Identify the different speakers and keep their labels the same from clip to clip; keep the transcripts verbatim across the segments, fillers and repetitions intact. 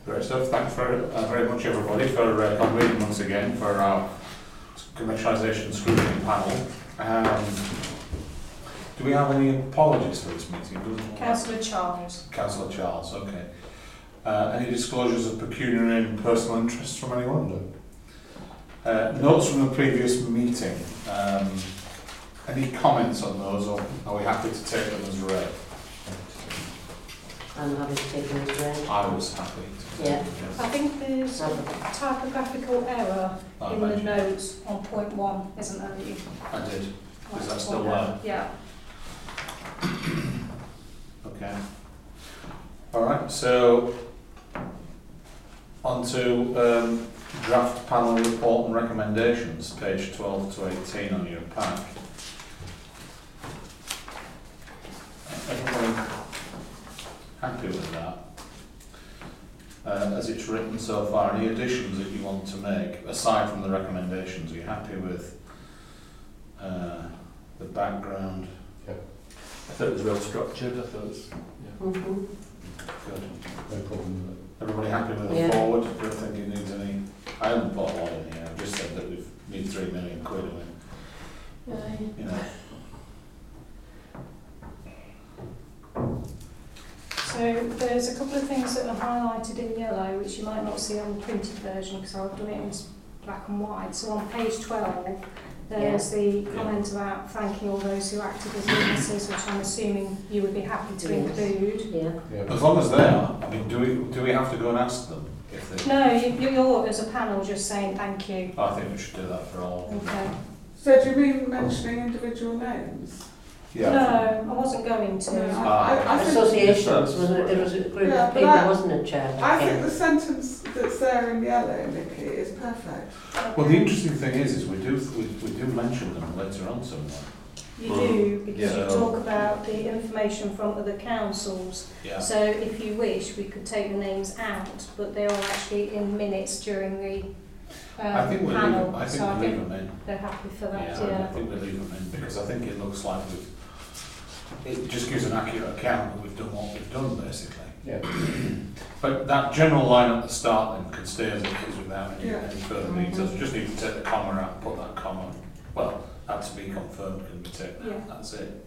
Speaker 1: Great stuff. Thanks very, uh, very much everybody for uh, convening once again for our commercialisation scrutiny panel. Um, do we have any apologies for this meeting?
Speaker 2: Councillor Charles.
Speaker 1: Councillor Charles, okay. Uh, any disclosures of pecuniary and personal interests from anyone? Uh, notes from the previous meeting. Um, any comments on those, or are we happy to take them as read?
Speaker 3: I'm happy to take them as read.
Speaker 1: I was happy to take
Speaker 3: Yeah.
Speaker 1: them, yes.
Speaker 2: I think there's a typographical error
Speaker 1: I
Speaker 2: in the
Speaker 1: imagine.
Speaker 2: notes on point one, isn't there? That you
Speaker 1: I did.
Speaker 2: might
Speaker 1: Is that still
Speaker 2: point
Speaker 1: there?
Speaker 2: out? Yeah.
Speaker 1: Okay. All right. So on to um, draft panel report and recommendations, page twelve to eighteen on your pack. Everybody happy with that? Uh, as it's written so far, any additions that you want to make aside from the recommendations? Are you happy with uh, the background?
Speaker 4: I thought it was well structured. I thought it was, yeah.
Speaker 3: Mm-hmm.
Speaker 1: Good.
Speaker 4: No problem with it.
Speaker 1: Everybody happy with the
Speaker 3: Yeah.
Speaker 1: forward? Don't think it needs any. I haven't put a lot in here. I've just said that we've need three million quid in it.
Speaker 3: Right.
Speaker 1: You know.
Speaker 2: So there's a couple of things that are highlighted in yellow which you might not see on the printed version because I've done it in black and white. So on page twelve there's the comment about thanking all those who acted as witnesses, which I'm assuming you would be happy to
Speaker 3: Yes.
Speaker 2: include.
Speaker 3: Yeah.
Speaker 4: Yeah.
Speaker 1: As long as they are. I mean, do we do we have to go and ask them if they?
Speaker 2: No, you, you're as a panel just saying thank you.
Speaker 1: I think we should do that for all.
Speaker 2: Okay.
Speaker 5: So do you mean mentioning individual names?
Speaker 1: Yeah.
Speaker 2: No, I wasn't going to.
Speaker 5: No, I,
Speaker 1: Ah.
Speaker 5: I, I think,
Speaker 3: Associations, was it, it was a group
Speaker 5: Yeah,
Speaker 3: of
Speaker 5: but
Speaker 3: people,
Speaker 5: I-
Speaker 3: wasn't it, Chair?
Speaker 5: I think the sentence that's there in yellow, Nikki, is perfect.
Speaker 1: Well, the interesting thing is, is we do we, we do mention them later on somewhere.
Speaker 2: You do, because
Speaker 1: Yeah.
Speaker 2: you talk about the information from other councils.
Speaker 1: Yeah.
Speaker 2: So if you wish, we could take the names out, but they are actually in minutes during the um,
Speaker 1: I think we leave
Speaker 2: panel.
Speaker 1: them. I think
Speaker 2: so I
Speaker 1: we leave
Speaker 2: think
Speaker 1: them in.
Speaker 2: they're happy for that,
Speaker 1: Yeah,
Speaker 2: yeah.
Speaker 1: I think we leave them in because I think it looks like we've. It just gives an accurate account that we've done what we've done, basically.
Speaker 4: Yeah.
Speaker 1: But that general line at the start then can stay as it is without any,
Speaker 5: Yeah.
Speaker 1: any further
Speaker 2: Mhm.
Speaker 1: details. We just need to take the comma out and put that comma. Well, that to be confirmed can be taken out.
Speaker 2: Yeah.
Speaker 1: That's it.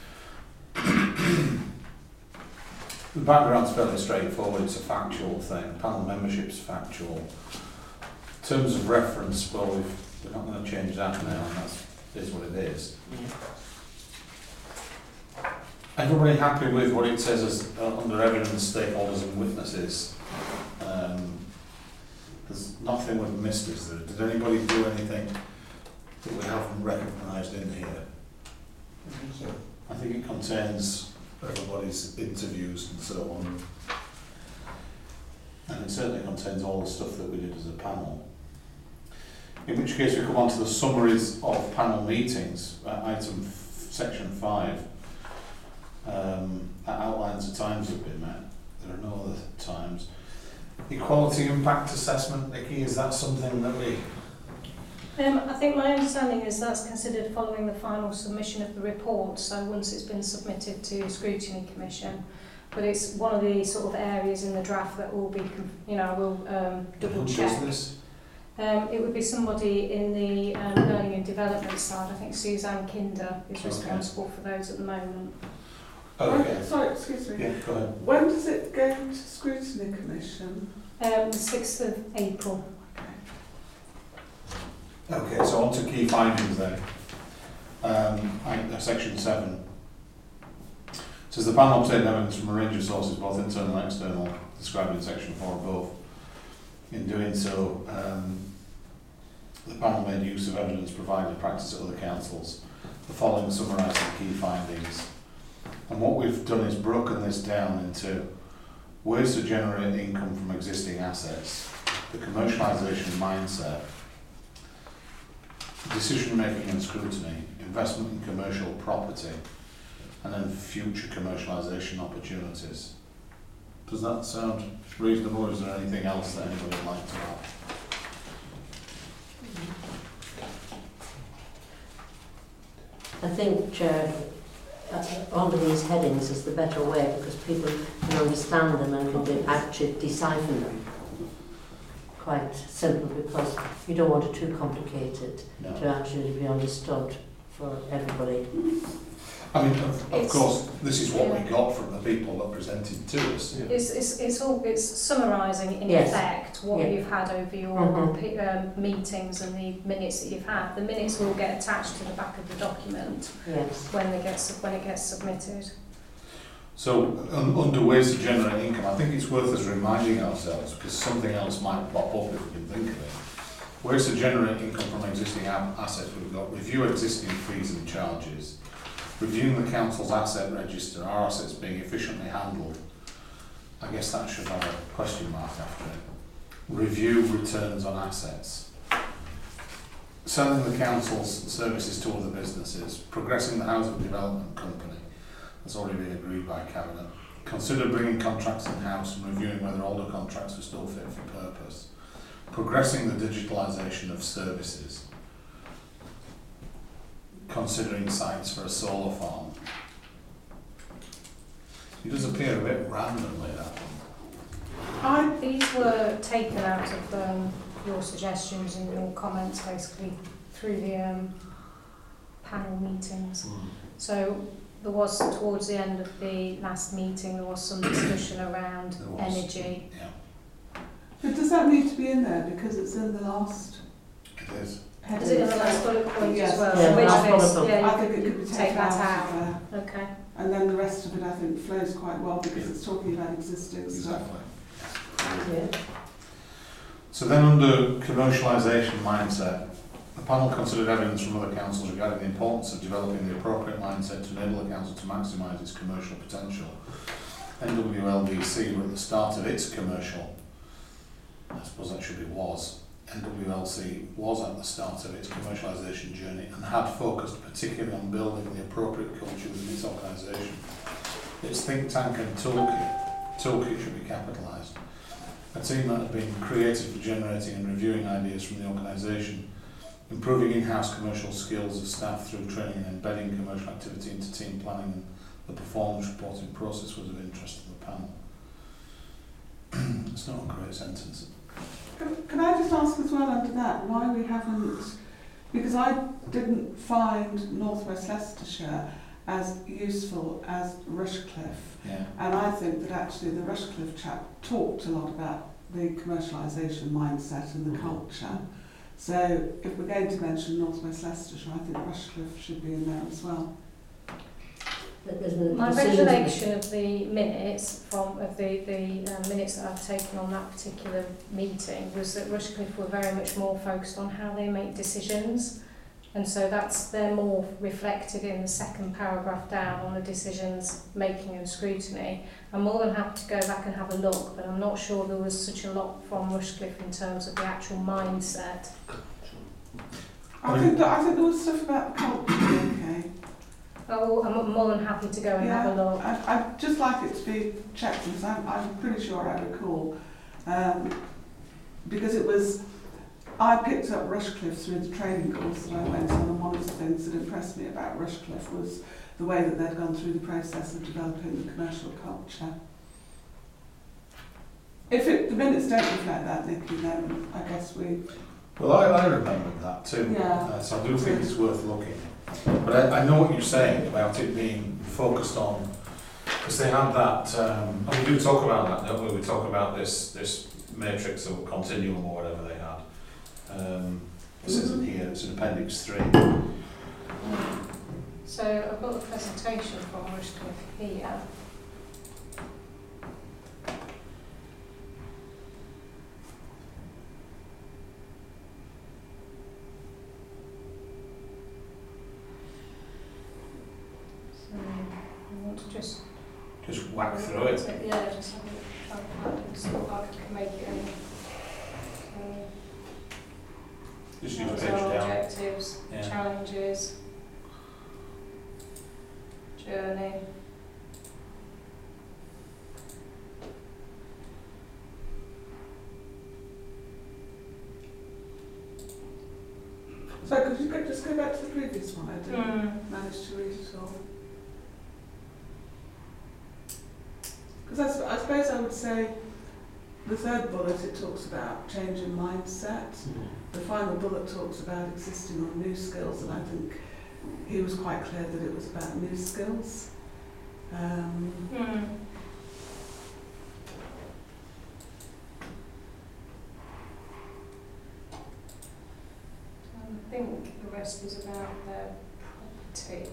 Speaker 1: The background's fairly straightforward. It's a factual thing. Panel membership's factual. In terms of reference, well, we've, we're not going to change that now, and that's is what it is. Everybody happy with what it says as uh, under evidence, stakeholders and witnesses? Um, there's nothing we've missed, is there? Did anybody do anything that we haven't recognised in here? I think it contains everybody's interviews and so on. And it certainly contains all the stuff that we did as a panel. In which case we come on to the summaries of panel meetings, uh, item f section five. Um, that outlines the times that have been met. There are no other times. Equality impact assessment, Nikki, is that something that we...
Speaker 2: Um, I think my understanding is that's considered following the final submission of the report, so once it's been submitted to Scrutiny Commission. But it's one of the sort of areas in the draft that will be, you know, will um, double
Speaker 1: Who
Speaker 2: check.
Speaker 1: does this?
Speaker 2: Um, it would be somebody in the um, learning and development side. I think Suzanne Kinder is
Speaker 1: Okay.
Speaker 2: responsible for those at the moment.
Speaker 1: Oh, okay.
Speaker 5: When- Sorry, excuse me.
Speaker 1: Yeah, go ahead.
Speaker 5: When does it go to Scrutiny Commission?
Speaker 2: Um, the sixth of April.
Speaker 1: Okay, so on to key findings then. Um, I, uh, section seven. It says the panel obtained evidence from a range of sources, both internal and external, described in section four above. In doing so, um, the panel made use of evidence provided in practice at other councils. The following summarise the key findings. And what we've done is broken this down into ways to generate income from existing assets, the commercialisation mindset, decision making and scrutiny, investment in commercial property, and then future commercialisation opportunities. Does that sound reasonable, or is there anything else that anybody would like to add?
Speaker 3: I think, Chair, uh, under these headings is the better way, because people can understand them and can be, actually decipher them. Quite simple, because you don't want it too complicated
Speaker 1: No.
Speaker 3: to actually be understood for everybody.
Speaker 1: I mean, of, of
Speaker 2: It's-
Speaker 1: course, this is what we
Speaker 2: yeah.
Speaker 1: got from the people that presented to us.
Speaker 4: Yeah.
Speaker 2: It's, it's, it's all it's summarising in
Speaker 3: Yes.
Speaker 2: effect what
Speaker 3: Yeah.
Speaker 2: you've had over your
Speaker 3: Mhm.
Speaker 2: p- um, meetings and the minutes that you've had. The minutes will get attached to the back of the document
Speaker 3: Yes.
Speaker 2: when they get su- when it gets submitted.
Speaker 1: So, un, under ways to generate income, I think it's worth us reminding ourselves, because something else might pop up if we can think of it. Ways to generate income from existing a- assets, we've got review existing fees and charges, reviewing the council's asset register, are assets being efficiently handled? I guess that should have a question mark after it. Review returns on assets. Selling the council's services to other businesses, progressing the housing development company, that's already been agreed by Cabinet. Consider bringing contracts in-house and reviewing whether older contracts are still fit for purpose. Progressing the digitalisation of services. Considering sites for a solar farm. It does appear a bit randomly, that one.
Speaker 5: I,
Speaker 2: These were taken out of um, your suggestions and your comments basically through the um, panel meetings. So there was, towards the end of the last meeting, there was some discussion around
Speaker 1: There was.
Speaker 2: energy.
Speaker 1: Yeah,
Speaker 5: but does that need to be in there because it's in the last
Speaker 1: it is.
Speaker 5: heading?
Speaker 2: Is it in the last bullet point
Speaker 5: Yes.
Speaker 2: as well?
Speaker 3: Yeah,
Speaker 2: Which
Speaker 3: last bullet
Speaker 2: bits?
Speaker 3: point.
Speaker 2: Yeah,
Speaker 5: I
Speaker 2: you
Speaker 5: think
Speaker 2: could-
Speaker 5: it
Speaker 2: you
Speaker 5: could be
Speaker 2: could
Speaker 5: taken
Speaker 2: take that
Speaker 5: out
Speaker 2: out.
Speaker 5: of there.
Speaker 2: Okay.
Speaker 5: And then the rest of it, I think, flows quite well because it's talking about existing stuff.
Speaker 1: Exactly.
Speaker 3: Yeah.
Speaker 1: So then under commercialisation mindset, the panel considered evidence from other councils regarding the importance of developing the appropriate mindset to enable the council to maximise its commercial potential. N W L D C were at the start of its commercial, I suppose that should be was, N W L C was at the start of its commercialisation journey and had focused particularly on building the appropriate culture within its organisation. Its think tank and toolkit, toolkit should be capitalised. A team that had been created for generating and reviewing ideas from the organisation, improving in-house commercial skills of staff through training and embedding commercial activity into team planning and the performance reporting process was of interest to the panel. It's not a great sentence.
Speaker 5: Can, can I just ask as well under that why we haven't, because I didn't find North West Leicestershire as useful as Rushcliffe,
Speaker 1: Yeah.
Speaker 5: and I think that actually the Rushcliffe chap talked a lot about the commercialisation mindset and the culture. So if we're going to mention North West Leicestershire, I think Rushcliffe should be in there as well.
Speaker 3: But there's no
Speaker 2: My
Speaker 3: decisions-
Speaker 2: recollection of the minutes from of the the uh, minutes that I've taken on that particular meeting was that Rushcliffe were very much more focused on how they make decisions, and so that's they're more reflected in the second paragraph down on the decisions making and scrutiny. I'm more than happy to go back and have a look, but I'm not sure there was such a lot from Rushcliffe in terms of the actual mindset.
Speaker 5: I think that I think there was stuff about the culture, okay.
Speaker 2: Oh, I'm more than happy to go and
Speaker 5: Yeah,
Speaker 2: have a look.
Speaker 5: I, I'd just like it to be checked because I'm, I'm pretty sure I recall. Um, because it was, I picked up Rushcliffe through the training course that I went on, and one of the things that impressed me about Rushcliffe was the way that they'd gone through the process of developing the commercial culture. If it, the minutes don't reflect that, Nicky, then I guess we...
Speaker 1: Well, I, I remembered that too.
Speaker 5: Yeah.
Speaker 1: Uh, so I do think it's worth looking. But I, I know what you're saying about it being focused on, because they had that, um, and we do talk about that, don't we? We talk about this this matrix or continuum or whatever they had. Um, this isn't here, it's in appendix three.
Speaker 2: So I've got the presentation from Rushcliffe here. So I want to just
Speaker 1: Just whack through it.
Speaker 2: Yeah, just have a look, try and find it, see if I can make it any. So,
Speaker 1: Just use a
Speaker 2: those
Speaker 1: page
Speaker 2: are
Speaker 1: down.
Speaker 2: objectives,
Speaker 1: Yeah.
Speaker 2: challenges, journey.
Speaker 5: So could you go, just go back to the previous one? I didn't
Speaker 2: Mm.
Speaker 5: manage to read it all. Because I, sp- I suppose I would say the third bullet, it talks about change in mindset. The final bullet talks about existing on new skills, and I think he was quite clear that it was about new skills. Um,
Speaker 2: Hmm. I think the rest is about their property.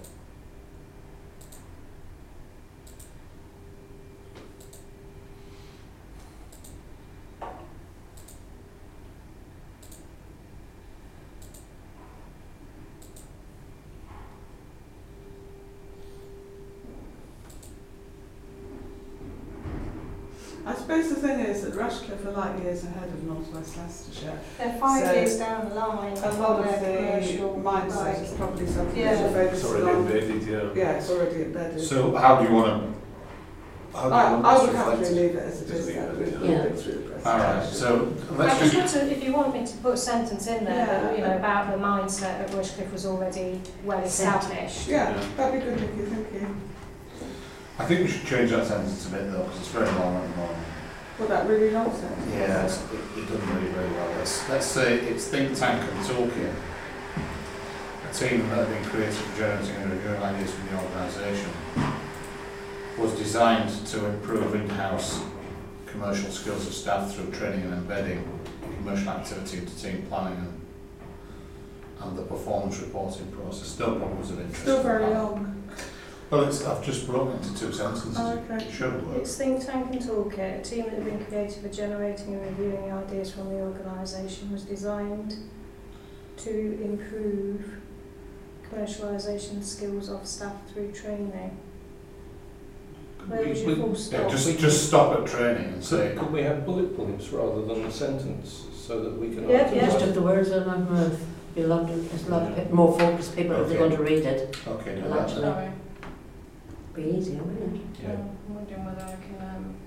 Speaker 5: I suppose the thing is that Rushcliffe are light years ahead of North West Leicestershire.
Speaker 2: They're five
Speaker 5: So,
Speaker 2: years down the line.
Speaker 5: A lot of
Speaker 2: their
Speaker 5: the
Speaker 2: commercial,
Speaker 5: mindset
Speaker 2: like-
Speaker 5: is probably something
Speaker 2: Yeah.
Speaker 5: that they're
Speaker 4: It's
Speaker 5: focusing
Speaker 4: already
Speaker 5: on.
Speaker 4: embedded, yeah.
Speaker 5: Yeah, it's already embedded.
Speaker 1: So how do you want to? How do you
Speaker 5: I,
Speaker 1: want
Speaker 5: I
Speaker 1: this
Speaker 5: would happily
Speaker 1: reflected?
Speaker 5: leave it as it
Speaker 4: Just
Speaker 5: is.
Speaker 4: leave
Speaker 5: That
Speaker 4: it,
Speaker 5: we've
Speaker 4: yeah.
Speaker 5: been through the presentation.
Speaker 1: All right. So
Speaker 2: I
Speaker 1: let's
Speaker 2: just
Speaker 1: just.
Speaker 2: want to, if you want me to put a sentence in there,
Speaker 5: Yeah.
Speaker 2: that, you know, about the mindset of Rushcliffe was already well established.
Speaker 5: Yeah,
Speaker 4: Yeah.
Speaker 5: that'd be good, Nicky, thank you.
Speaker 1: I think we should change that sentence a bit though, because it's very long at the moment.
Speaker 5: Well, that really long sentence.
Speaker 1: Yeah, it's, it, it doesn't really very well. Let's, let's say it's think tank and toolkit. A team that had been created for generating and reviewing ideas from the organisation was designed to improve in-house commercial skills of staff through training and embedding commercial activity into team planning and, and the performance reporting process. Still problems of interest.
Speaker 5: Still very long.
Speaker 1: Well, it's, I've just broken it into two sentences.
Speaker 5: Oh, okay.
Speaker 1: It should work.
Speaker 2: It's think tank and toolkit, a team that had been created for generating and reviewing ideas from the organisation, was designed to improve commercialisation skills of staff through training. Where was your full
Speaker 1: Yeah,
Speaker 2: stop?
Speaker 1: just, just stop at training and say,
Speaker 4: Could, could we have bullet points rather than a sentence so that we can...
Speaker 2: Yeah,
Speaker 4: answer
Speaker 2: yeah.
Speaker 3: Just
Speaker 4: that?
Speaker 3: took the words out of my mouth. Be a lot, there's a lot of more focused people if they're
Speaker 1: Okay.
Speaker 3: going to read it.
Speaker 1: okay, do
Speaker 3: Well,
Speaker 1: that.
Speaker 3: actually-
Speaker 2: Sorry.
Speaker 3: Be easier, wouldn't it?
Speaker 4: Yeah.
Speaker 2: I'm wondering whether I can... Um,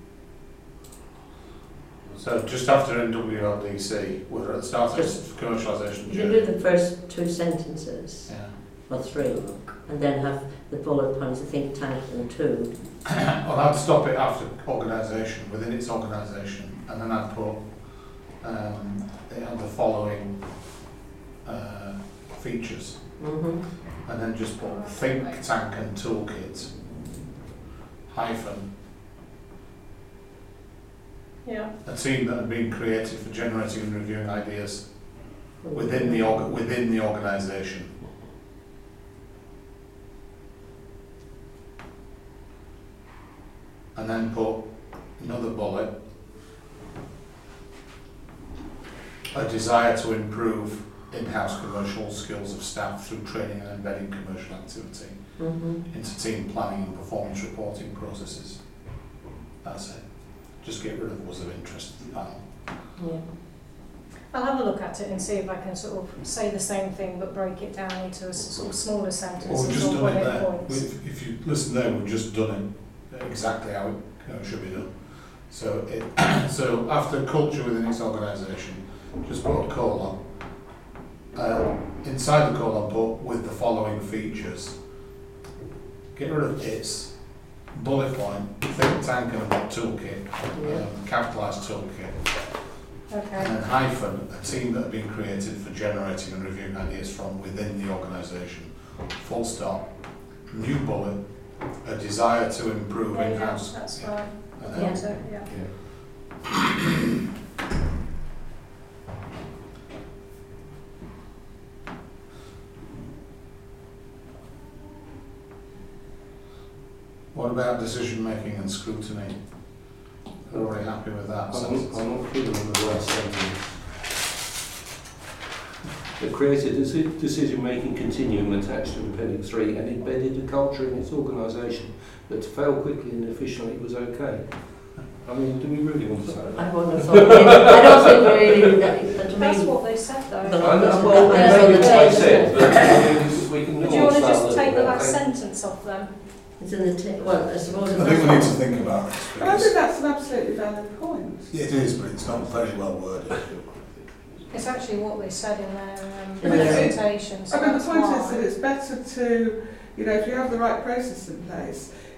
Speaker 1: So just after N W L D C, we're at the start of
Speaker 3: Just-
Speaker 1: commercialisation
Speaker 3: You can do
Speaker 1: journey.
Speaker 3: the first two sentences,
Speaker 1: Yeah.
Speaker 3: or three, and then have the bullet points, I think, tank and two.
Speaker 1: Well, I'd stop it after organisation, within its organisation, and then I'd put um, it had the following uh, features,
Speaker 3: Mm-hmm.
Speaker 1: and then just put think tank and toolkit hyphen
Speaker 2: yeah.
Speaker 1: a team that had been created for generating and reviewing ideas within the org- within the organisation. And then put another bullet, a desire to improve in-house commercial skills of staff through training and embedding commercial activity
Speaker 3: Mm-hmm.
Speaker 1: into team planning and performance reporting processes. That's it. Just get rid of was of interest to the panel.
Speaker 3: Yeah.
Speaker 2: I'll have a look at it and see if I can sort of say the same thing but break it down into a s- sort of smaller
Speaker 1: Well,
Speaker 2: sentences
Speaker 1: we've just
Speaker 2: or
Speaker 1: done it
Speaker 2: bullet
Speaker 1: there.
Speaker 2: points.
Speaker 1: We've, if you listen there, we've just done it exactly how it, you know, should be done. So, it, so after culture within its organisation, just put a colon. Uh, inside the colon, put with the following features. Get rid of its bullet point, think tank and a toolkit,
Speaker 3: Yeah.
Speaker 1: um, capitalised toolkit, and
Speaker 2: Okay.
Speaker 1: then hyphen a team that have been created for generating and reviewing ideas from within the organisation. Full stop. New bullet, a desire to improve
Speaker 2: Yeah, yeah,
Speaker 1: in-house.
Speaker 2: that's
Speaker 1: yeah.
Speaker 2: fine.
Speaker 1: And
Speaker 3: Yeah.
Speaker 1: then,
Speaker 2: So, yeah.
Speaker 1: what about decision making and scrutiny? Are we happy with that?
Speaker 4: I'm, I'm not feeling with the last sentence. It created a deci- decision-making continuum attached to Appendix three and embedded a culture in its organisation that to fail quickly and efficiently was okay. I mean, do we really want to say
Speaker 3: I
Speaker 4: that?
Speaker 3: wouldn't have thought. I don't think we really. That, that to
Speaker 2: That's
Speaker 3: me,
Speaker 2: what they said though.
Speaker 3: But-
Speaker 4: I know,
Speaker 3: That-
Speaker 4: well,
Speaker 3: that's
Speaker 4: maybe
Speaker 3: on the
Speaker 4: it's what I
Speaker 3: page,
Speaker 4: said,
Speaker 3: isn't
Speaker 4: but I mean, we can
Speaker 2: But do you want
Speaker 4: nuance
Speaker 2: to
Speaker 4: that a
Speaker 2: just
Speaker 4: little
Speaker 2: take the
Speaker 4: bit,
Speaker 2: last
Speaker 4: I think.
Speaker 2: sentence off them?
Speaker 3: it's in the t- well, I suppose.
Speaker 1: I
Speaker 3: it's
Speaker 1: think we
Speaker 3: not-
Speaker 1: need to think about this.
Speaker 5: But I think
Speaker 1: Because
Speaker 5: that's an absolutely valid point.
Speaker 1: it is, but it's not very well worded.
Speaker 2: It's actually what they said in their um,
Speaker 3: In their-
Speaker 2: presentation. So
Speaker 5: I mean, the
Speaker 2: that's
Speaker 5: point
Speaker 2: why.
Speaker 5: is that it's better to, you know, if you have the right process in place,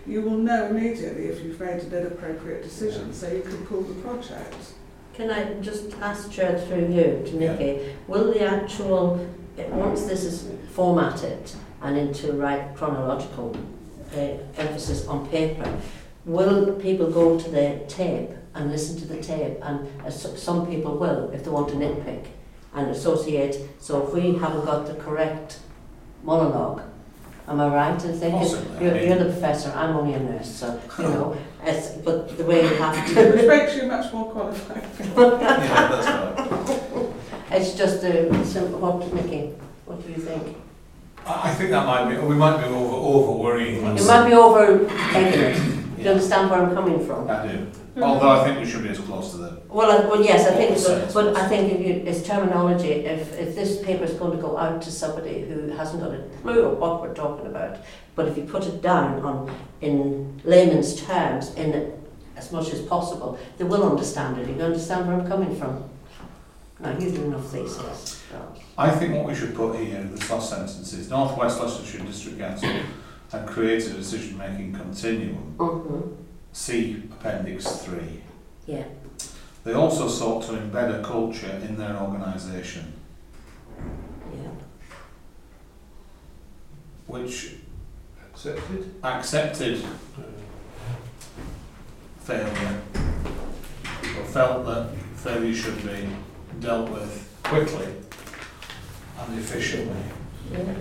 Speaker 5: you will know immediately if you've made an inappropriate decision, so you can pull the project.
Speaker 3: Can I just ask Chair through you to Nikki, will the actual, once this is formatted and into right chronological uh, emphasis on paper, will people go to the tape and listen to the tape? And uh, so- some people will, if they want to nitpick and associate. So if we haven't got the correct monologue, am I right in thinking?
Speaker 1: Possibly.
Speaker 3: You're,
Speaker 1: I mean-
Speaker 3: you're the professor, I'm only a nurse, so, you know, it's, but the way you have to...
Speaker 5: Which makes you much more qualified.
Speaker 1: Yeah, that's right.
Speaker 3: It's just a simple, what, Nikki, what do you think?
Speaker 1: I I think that might be, we might be over, over worrying.
Speaker 3: It might be over egging it. Do you understand where I'm coming from?
Speaker 1: I do. Although I think we should be as close to the.
Speaker 3: Well, I, well, yes, I think so.
Speaker 1: Yes.
Speaker 3: But I think if you, it's terminology. If if this paper is going to go out to somebody who hasn't got a clue of what we're talking about, but if you put it down on in layman's terms, in as much as possible, they will understand it. You understand where I'm coming from? Now you do enough thesis. So.
Speaker 1: I think what we should put here in this last sentence is North West Leicestershire District Council had created a decision-making continuum.
Speaker 3: Mm-hmm.
Speaker 1: See Appendix three.
Speaker 3: Yeah.
Speaker 1: They also sought to embed a culture in their organisation,
Speaker 3: Yeah.
Speaker 1: which
Speaker 4: Accepted?
Speaker 1: accepted failure, or felt that failure should be dealt with quickly and efficiently
Speaker 3: Yeah.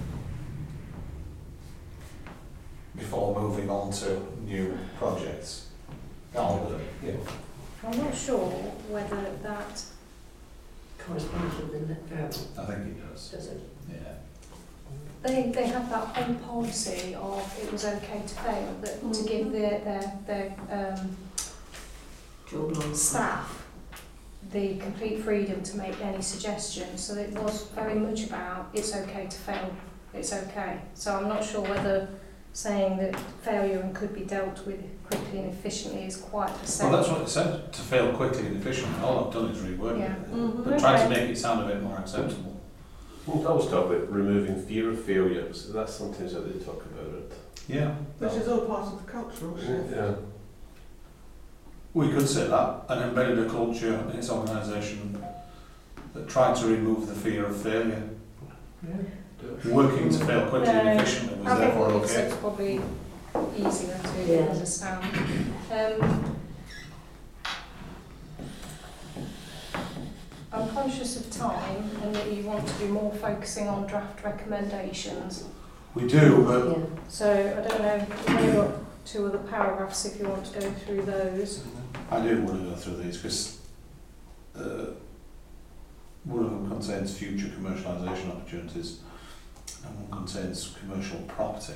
Speaker 1: before moving on to new projects. Oh,
Speaker 4: Yeah.
Speaker 2: I'm not sure whether that,
Speaker 3: Corresponds with the verb,
Speaker 1: I think it does.
Speaker 3: does it?
Speaker 1: Yeah.
Speaker 2: they, they have that whole policy of it was okay to fail, that to give their, their, their um,
Speaker 3: Joe Blow.
Speaker 2: staff the complete freedom to make any suggestions. So it was very much about it's okay to fail, it's okay. So I'm not sure whether saying that failure and could be dealt with quickly and efficiently is quite the same.
Speaker 1: Well, that's what it said, to fail quickly and efficiently. All I've done is reword
Speaker 2: Yeah.
Speaker 1: it,
Speaker 5: Mhm.
Speaker 1: but try to
Speaker 2: Okay.
Speaker 1: make it sound a bit more acceptable.
Speaker 6: We always talk about removing fear of failure, so that's sometimes how they talk about it.
Speaker 1: Yeah.
Speaker 5: Which is all part of the cultural shift.
Speaker 6: Yeah.
Speaker 1: We could say that, and embedded a culture in its organisation that tried to remove the fear of failure. Working to fail quickly and
Speaker 2: No,
Speaker 1: efficiently was
Speaker 2: I think
Speaker 1: therefore
Speaker 2: what you said
Speaker 1: okay.
Speaker 2: is probably easier to
Speaker 3: Yeah.
Speaker 2: understand. Um, I'm conscious of time and that you want to be more focusing on draft recommendations.
Speaker 1: We do, but
Speaker 3: Yeah.
Speaker 2: So I don't know, we've only got two other paragraphs if you want to go through those.
Speaker 1: I do want to go through these because uh, one of them contains future commercialisation opportunities and one contains commercial property.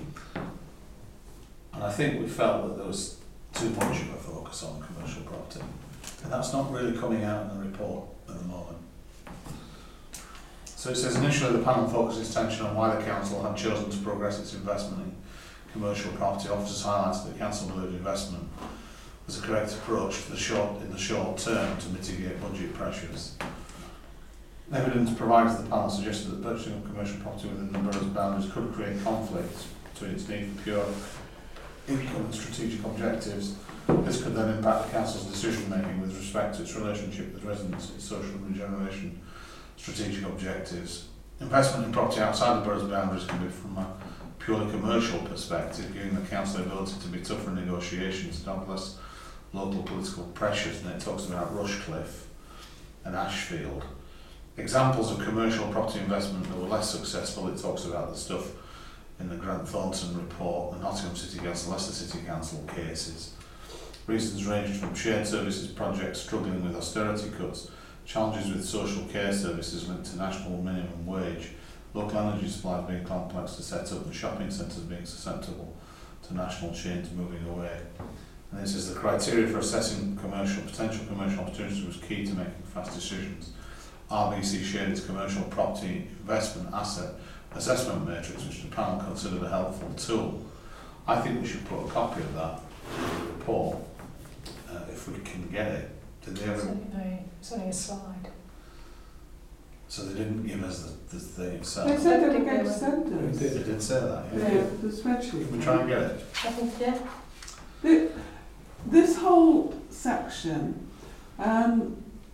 Speaker 1: And I think we felt that there was too much of a focus on commercial property. And that's not really coming out in the report at the moment. So it says initially the panel focused its attention on why the council had chosen to progress its investment in commercial property. Officers highlighted that the council believed investment was a correct approach for the short, in the short term to mitigate budget pressures. Evidence provided to the panel suggested that purchasing of commercial property within the borough's boundaries could create conflicts between its need for pure income and strategic objectives. This could then impact the council's decision making with respect to its relationship with residents, its social regeneration, strategic objectives. Investment in property outside the borough's boundaries can be from a purely commercial perspective, giving the council the ability to be tougher in negotiations, to have less local political pressures, and it talks about Rushcliffe and Ashfield. Examples of commercial property investment that were less successful, it talks about the stuff in the Grant Thornton report, the Nottingham City Council, Leicester City Council cases. Reasons ranged from shared services projects struggling with austerity cuts, challenges with social care services linked to national minimum wage, local energy supplies being complex to set up, and shopping centres being susceptible to national chains moving away. And this is the criteria for assessing commercial potential commercial opportunities was key to making fast decisions. R B C shared its commercial property investment asset assessment matrix, which the panel considered a helpful tool. I think we should put a copy of that in the report, uh, if we can get it. Did they ever?
Speaker 2: So, no, it's only a slide.
Speaker 1: So they didn't give us the, the thing
Speaker 5: They
Speaker 1: itself.
Speaker 5: said they were going to send
Speaker 1: They
Speaker 5: us.
Speaker 1: did, they did say that,
Speaker 5: Yeah,
Speaker 1: yeah.
Speaker 5: the spreadsheet.
Speaker 1: Can we try and get it?
Speaker 2: I think, yeah.
Speaker 5: The, this whole section, um,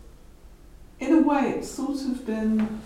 Speaker 5: in a way, it's sort of been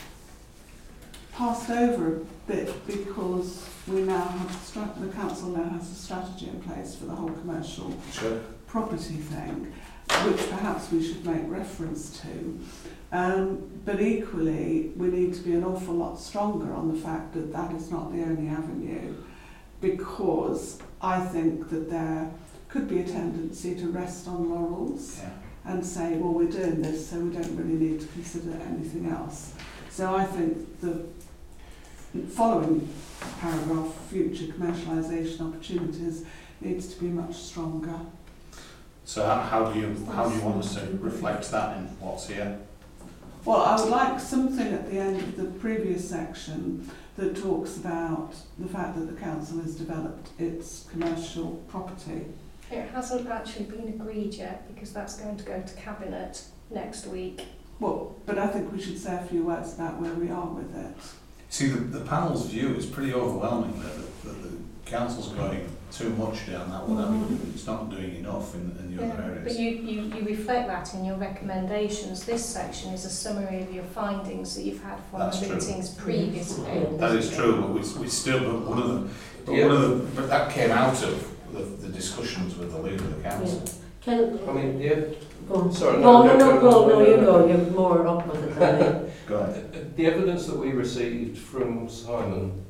Speaker 5: passed over a bit because we now have a strat- the council now has a strategy in place for the whole commercial
Speaker 1: Sure.
Speaker 5: property thing, which perhaps we should make reference to. Um, but equally, we need to be an awful lot stronger on the fact that that is not the only avenue, because I think that there could be a tendency to rest on laurels
Speaker 1: Yeah.
Speaker 5: and say, well, we're doing this, so we don't really need to consider anything else. So I think the following paragraph, future commercialisation opportunities, needs to be much stronger.
Speaker 1: So how, how do you how do you want us to reflect that in what's here?
Speaker 5: Well, I would like something at the end of the previous section that talks about the fact that the council has developed its commercial property.
Speaker 2: It hasn't actually been agreed yet because that's going to go to Cabinet next week.
Speaker 5: Well, but I think we should say a few words about where we are with it.
Speaker 1: See, the, the panel's view is pretty overwhelming there, that, that the council's going too much down that one avenue. It's not doing enough in, in the other
Speaker 2: But
Speaker 1: areas.
Speaker 2: you, you, you reflect that in your recommendations. This section is a summary of your findings that you've had from
Speaker 1: That's
Speaker 2: the
Speaker 1: true.
Speaker 2: meetings previously.
Speaker 1: That is true, but we, we still, but one of the, but
Speaker 4: Yeah.
Speaker 1: one of the, but that came out of the, the discussions with the leader of the council.
Speaker 3: Can,
Speaker 4: I mean, yeah,
Speaker 3: go on.
Speaker 4: sorry,
Speaker 3: No, no,
Speaker 4: no,
Speaker 3: no,
Speaker 4: no,
Speaker 3: go,
Speaker 4: no,
Speaker 3: no,
Speaker 4: no,
Speaker 3: you
Speaker 4: no.
Speaker 3: go, you're more up with it than me.
Speaker 1: Go ahead.
Speaker 4: the evidence that we received from Simon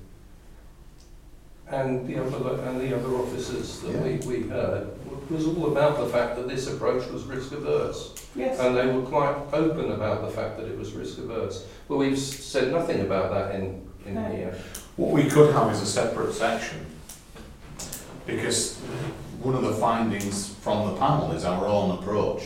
Speaker 4: and the other and the other officers that we, we heard was all about the fact that this approach was risk averse,
Speaker 5: Yes.
Speaker 4: and they were quite open about the fact that it was risk averse. But we've s- said nothing about that in in
Speaker 2: No.
Speaker 4: here.
Speaker 1: What we could have is a separate section, because one of the findings from the panel is our own approach,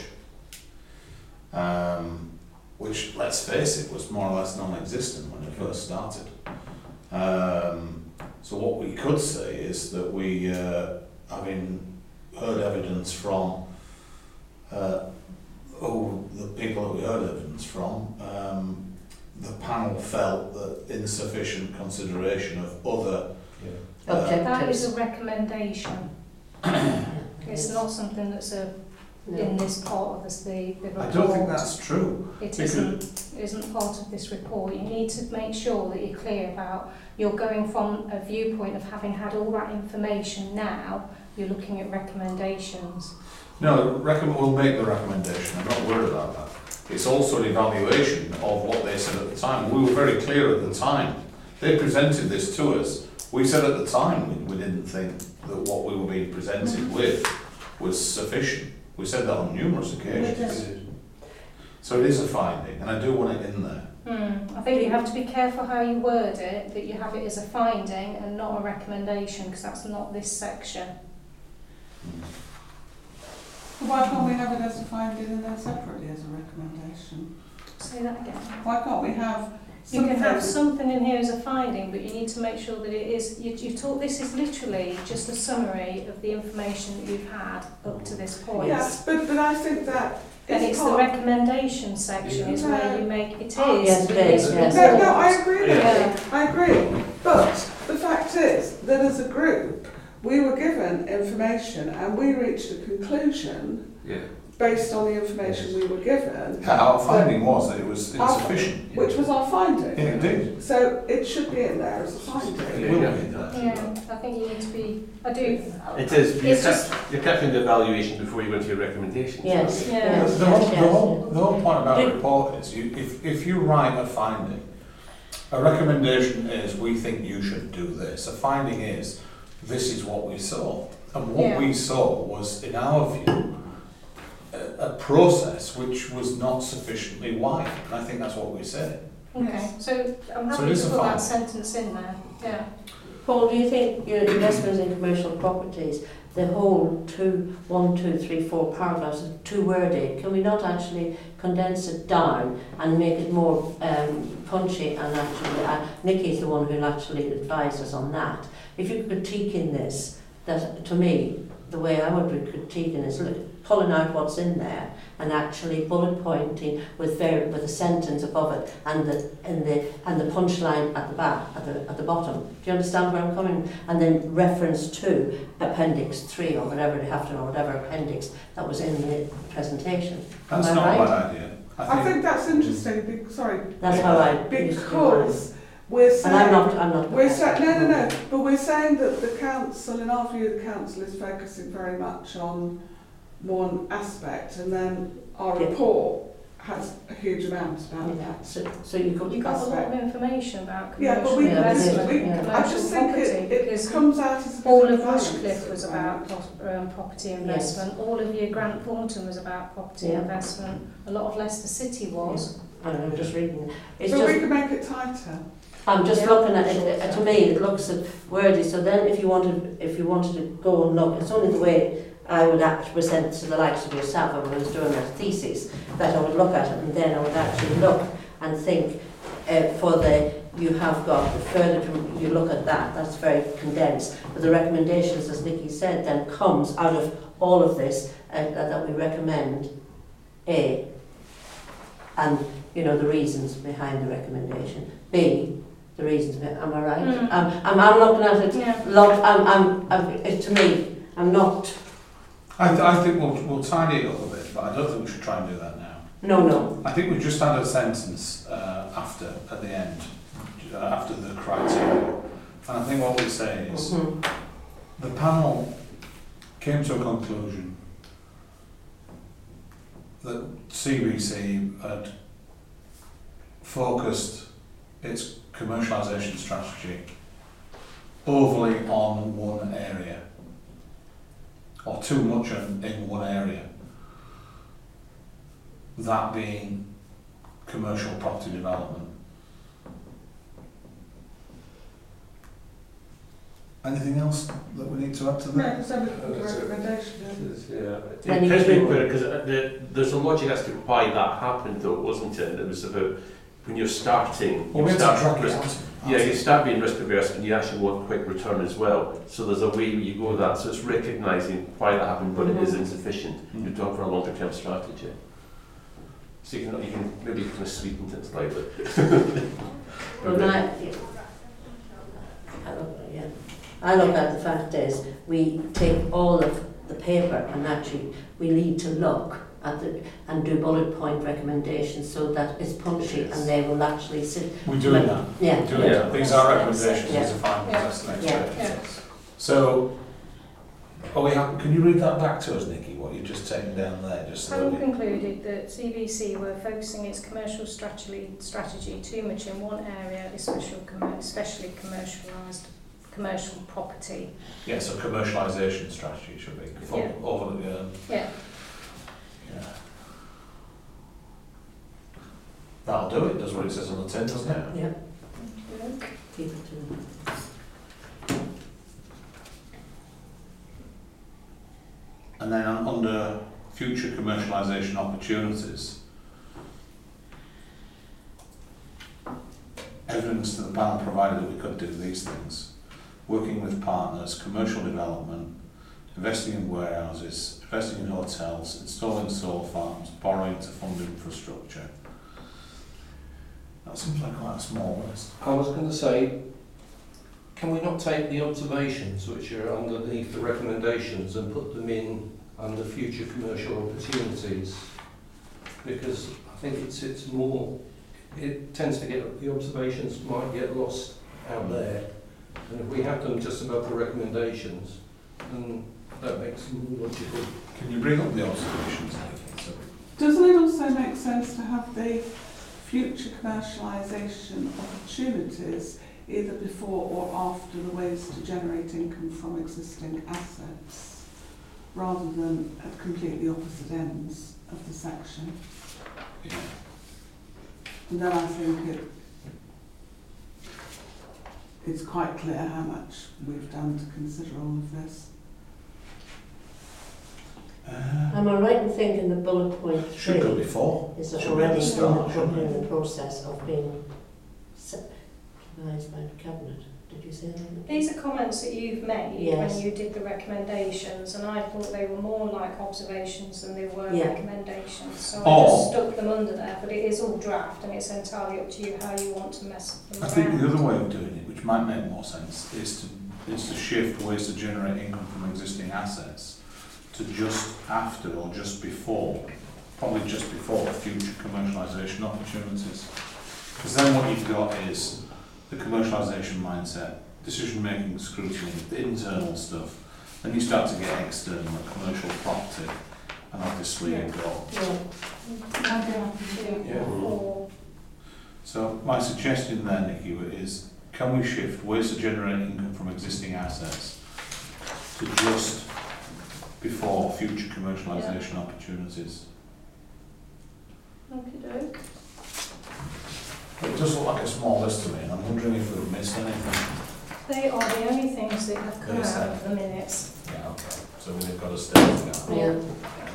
Speaker 1: um, which, let's face it, was more or less non-existent when it first started. Um, so what we could say is that we, uh, having heard evidence from uh, oh, the people that we heard evidence from, um, the panel felt that insufficient consideration of other uh,
Speaker 2: That is
Speaker 3: Objectives.
Speaker 2: a recommendation. It's not something that's a, in
Speaker 3: No.
Speaker 2: this part of this, the, the report.
Speaker 1: I don't think that's true.
Speaker 2: It
Speaker 1: because-
Speaker 2: isn't, it isn't part of this report. You need to make sure that you're clear about, you're going from a viewpoint of having had all that information now, you're looking at recommendations.
Speaker 1: No, reckon we'll make the recommendation. I'm not worried about that. It's also an evaluation of what they said at the time. We were very clear at the time. They presented this to us. We said at the time we, we didn't think that what we were being presented with was sufficient. We said that on numerous occasions. So it is a finding, and I do want it in there.
Speaker 2: Hmm. I think you have to be careful how you word it, that you have it as a finding and not a recommendation, because that's not this section.
Speaker 5: But why can't we have it as a finding and then separately as a recommendation?
Speaker 2: Say that again.
Speaker 5: Why can't we have
Speaker 2: You can have
Speaker 5: something-
Speaker 2: something in here as a finding, but you need to make sure that it is, you, you talk, this is literally just a summary of the information that you've had up to this point.
Speaker 5: Yes, but, but I think that
Speaker 2: And
Speaker 5: it's
Speaker 2: it's the
Speaker 5: part...
Speaker 2: recommendation section is where you make, it is.
Speaker 5: Oh,
Speaker 3: yes,
Speaker 2: but
Speaker 3: it is,
Speaker 2: this
Speaker 3: yes.
Speaker 5: No, no,
Speaker 2: report-
Speaker 5: I agree,
Speaker 2: Yeah.
Speaker 5: Nicky, I agree. But the fact is that as a group, we were given information and we reached a conclusion
Speaker 4: Yeah.
Speaker 5: based on the information we were given,
Speaker 1: Our finding was that it was
Speaker 5: Our-
Speaker 1: insufficient.
Speaker 5: which was our finding.
Speaker 1: Yeah, indeed.
Speaker 5: So it should be in there as a finding.
Speaker 1: It will be in there.
Speaker 2: Yeah, I think you need to be, I do.
Speaker 6: It is, you're,
Speaker 2: It's just,
Speaker 6: cap- you're capturing the evaluation before you go into your recommendations.
Speaker 3: Yes,
Speaker 2: Yeah.
Speaker 3: yes,
Speaker 1: The whole,
Speaker 3: yes,
Speaker 1: the,
Speaker 3: yes.
Speaker 1: whole, the whole point about a
Speaker 3: Do-
Speaker 1: report is, you, if, if you write a finding, a recommendation is, we think you should do this. A finding is, this is what we saw. And what
Speaker 2: Yeah.
Speaker 1: we saw was, in our view, a, a process which was not sufficiently wide. And I think that's what we said.
Speaker 2: okay,
Speaker 5: Yes.
Speaker 2: so I'm
Speaker 1: So
Speaker 2: happy
Speaker 1: it is
Speaker 2: to
Speaker 1: a
Speaker 2: put that
Speaker 1: finding.
Speaker 2: sentence in there, yeah.
Speaker 3: Paul, do you think your investments in commercial properties, the whole two, one, two, three, four paragraphs is too wordy? Can we not actually condense it down and make it more um, punchy? And actually, uh, Nicky's the one who'll actually advise us on that. If you could critique in this, that to me, the way I would be critiquing is look, pulling out what's in there and actually bullet pointing with very, with a sentence above it and the and the and the punchline at the back at the at the bottom. Do you understand where I'm coming? And then reference to Appendix Three or whatever they have to know, whatever appendix that was in the presentation.
Speaker 1: That's
Speaker 3: Am I
Speaker 1: not
Speaker 3: right?
Speaker 1: a bad idea. I
Speaker 5: I
Speaker 1: think,
Speaker 5: think that's interesting. Be, sorry,
Speaker 3: That's how I used to do
Speaker 5: because
Speaker 3: mine.
Speaker 5: we're saying.
Speaker 3: And I'm not. I'm not.
Speaker 5: We're saying no, no, no. But we're saying that the council, in our view, the council is focusing very much on one aspect, and then our
Speaker 3: Yeah.
Speaker 5: report has a huge amount about
Speaker 3: Yeah.
Speaker 5: that.
Speaker 3: So, so you could.
Speaker 2: You've got a lot of information about
Speaker 5: Yeah,
Speaker 2: commercial
Speaker 5: but we,
Speaker 3: Yeah,
Speaker 2: investment,
Speaker 5: we,
Speaker 3: yeah.
Speaker 5: I
Speaker 2: commercial
Speaker 5: just think
Speaker 2: property,
Speaker 5: it, it
Speaker 2: because
Speaker 5: comes out as a bit
Speaker 2: all
Speaker 5: of
Speaker 2: of
Speaker 5: balance
Speaker 2: Rushcliffe was about
Speaker 5: um,
Speaker 2: pro- um, property investment. All of your Grant Thornton was about property
Speaker 3: Yeah.
Speaker 2: investment. A lot of Leicester City was.
Speaker 3: I don't know, I'm just reading. It's
Speaker 5: but
Speaker 3: just.
Speaker 5: we can make it tighter.
Speaker 3: I'm just
Speaker 2: Yeah.
Speaker 3: looking at it. uh, To me, it looks at wordy. So then, if you wanted, if you wanted to go and look, it's only the way I would act present to the likes of yourself when I was doing a thesis that I would look at it, and then I would actually look and think uh, for the you have got the further com- you look at that. That's very condensed. But the recommendations, as Nikki said, then comes out of all of this uh, that we recommend. A. And you know the reasons behind the recommendation. B. The reasons. Behind, am I right?
Speaker 2: Mm.
Speaker 3: Um, I'm, I'm looking at it.
Speaker 2: Yeah.
Speaker 3: Lot. I'm. I'm. I'm it, to me, I'm not.
Speaker 1: I, th- I think we'll, we'll tidy it up a bit, but I don't think we should try and do that now.
Speaker 3: No. No.
Speaker 1: I think we've just had a sentence uh, after, at the end, uh, after the criteria. And I think what we say is,
Speaker 3: Mhm.
Speaker 1: the panel came to a conclusion that C B C had focused its commercialisation strategy overly on one area, or too much in, in one area, that being commercial property development. Anything else that we need to add to
Speaker 5: No,
Speaker 1: that?
Speaker 5: because everything the recommendation.
Speaker 6: Yeah,
Speaker 3: Then
Speaker 6: it
Speaker 3: you
Speaker 6: has
Speaker 3: can-
Speaker 6: been clear because the, there's a logic as to why that happened, though, wasn't it? It was about when you're starting,
Speaker 1: Well, we
Speaker 6: you
Speaker 1: have to
Speaker 6: start
Speaker 1: track it
Speaker 6: risk,
Speaker 1: out.
Speaker 6: yeah, you start being risk averse and you actually want quick return as well. So there's a way you go with that. So it's recognising why that happened, but
Speaker 3: Mhm.
Speaker 6: it is insufficient.
Speaker 1: Mm.
Speaker 6: You're talking for a longer term strategy. So you can, you can maybe kind of sweeten it slightly.
Speaker 3: Well, I, I look, yeah. I look at the fact is we take all of the paper and actually we need to look at the and do bullet point recommendations so that it's punchy and they will actually sit.
Speaker 1: We're doing that.
Speaker 3: Yeah.
Speaker 1: We're doing
Speaker 6: Yeah.
Speaker 1: that. These are recommendations,
Speaker 3: Yeah.
Speaker 1: these are findings,
Speaker 2: Yeah.
Speaker 1: that's the next
Speaker 3: Yeah.
Speaker 1: bit.
Speaker 2: Yeah.
Speaker 1: So, are we happy? Can you read that back to us, Nikki, what you've just taken down there? Just so
Speaker 2: Panel
Speaker 1: we,
Speaker 2: concluded that C B C were focusing its commercial strategy strategy too much in one area, especially, commer- especially commercialised commercial property.
Speaker 1: yeah, so commercialisation strategy should be. For,
Speaker 2: Yeah.
Speaker 1: Over the, um,
Speaker 2: Yeah.
Speaker 1: yeah. That'll do it, does what it says on the tin, doesn't it?
Speaker 3: Yeah.
Speaker 2: Okay.
Speaker 3: Keep it to them.
Speaker 1: And then on, under future commercialisation opportunities, evidence to the panel provided that we could do these things: working with partners, commercial development, investing in warehouses, investing in hotels, installing solar farms, borrowing to fund infrastructure. That seems like quite a small list.
Speaker 4: I was going to say, can we not take the observations which are underneath the recommendations and put them in under future commercial opportunities? Because I think it's it's more, it tends to get, the observations might get lost out there. And if we have them just above the recommendations, then that makes them more logical.
Speaker 1: Can you bring up the observations, Nikki? So,
Speaker 5: Doesn't it also make sense to have the future commercialisation opportunities either before or after the ways to generate income from existing assets, rather than at completely opposite ends of the section?
Speaker 1: yeah.
Speaker 5: And then I think it it's quite clear how much we've done to consider all of this.
Speaker 1: Uh,
Speaker 3: Am I right in thinking the bullet point
Speaker 1: should go
Speaker 3: three
Speaker 1: before.
Speaker 3: is
Speaker 1: Should be at
Speaker 3: already
Speaker 1: the
Speaker 3: in
Speaker 1: start,
Speaker 3: the,
Speaker 1: shouldn't
Speaker 3: in
Speaker 1: it?
Speaker 3: the process of being se- devised by the cabinet? Did you say that?
Speaker 2: These are comments that you've made
Speaker 3: Yes.
Speaker 2: when you did the recommendations, and I thought they were more like observations than they were
Speaker 3: Yeah.
Speaker 2: recommendations. So I
Speaker 1: Oh.
Speaker 2: just stuck them under there, but it is all draft, and it's entirely up to you how you want to mess them
Speaker 1: I
Speaker 2: around.
Speaker 1: think the other way of doing it, which might make more sense, is to is to shift ways to generate income from existing assets to just after or just before, probably just before future commercialisation opportunities. Because then what you've got is the commercialisation mindset, decision-making scrutiny, the internal stuff. Then you start to get external, like commercial property, and obviously
Speaker 5: Yeah.
Speaker 1: you've got.
Speaker 3: Yeah.
Speaker 5: I'm going to
Speaker 2: Two, four.
Speaker 1: So my suggestion there, Nikki, is can we shift ways to generate income from existing assets to just before future commercialisation opportunities?
Speaker 2: Okie doke.
Speaker 1: It does look like a small list to me, and I'm wondering if we've missed anything.
Speaker 2: They are the only things that have come
Speaker 1: Yes,
Speaker 2: out
Speaker 1: sir.
Speaker 2: of the minutes.
Speaker 1: Yeah, okay. So we've got to stay with that.
Speaker 3: Yeah.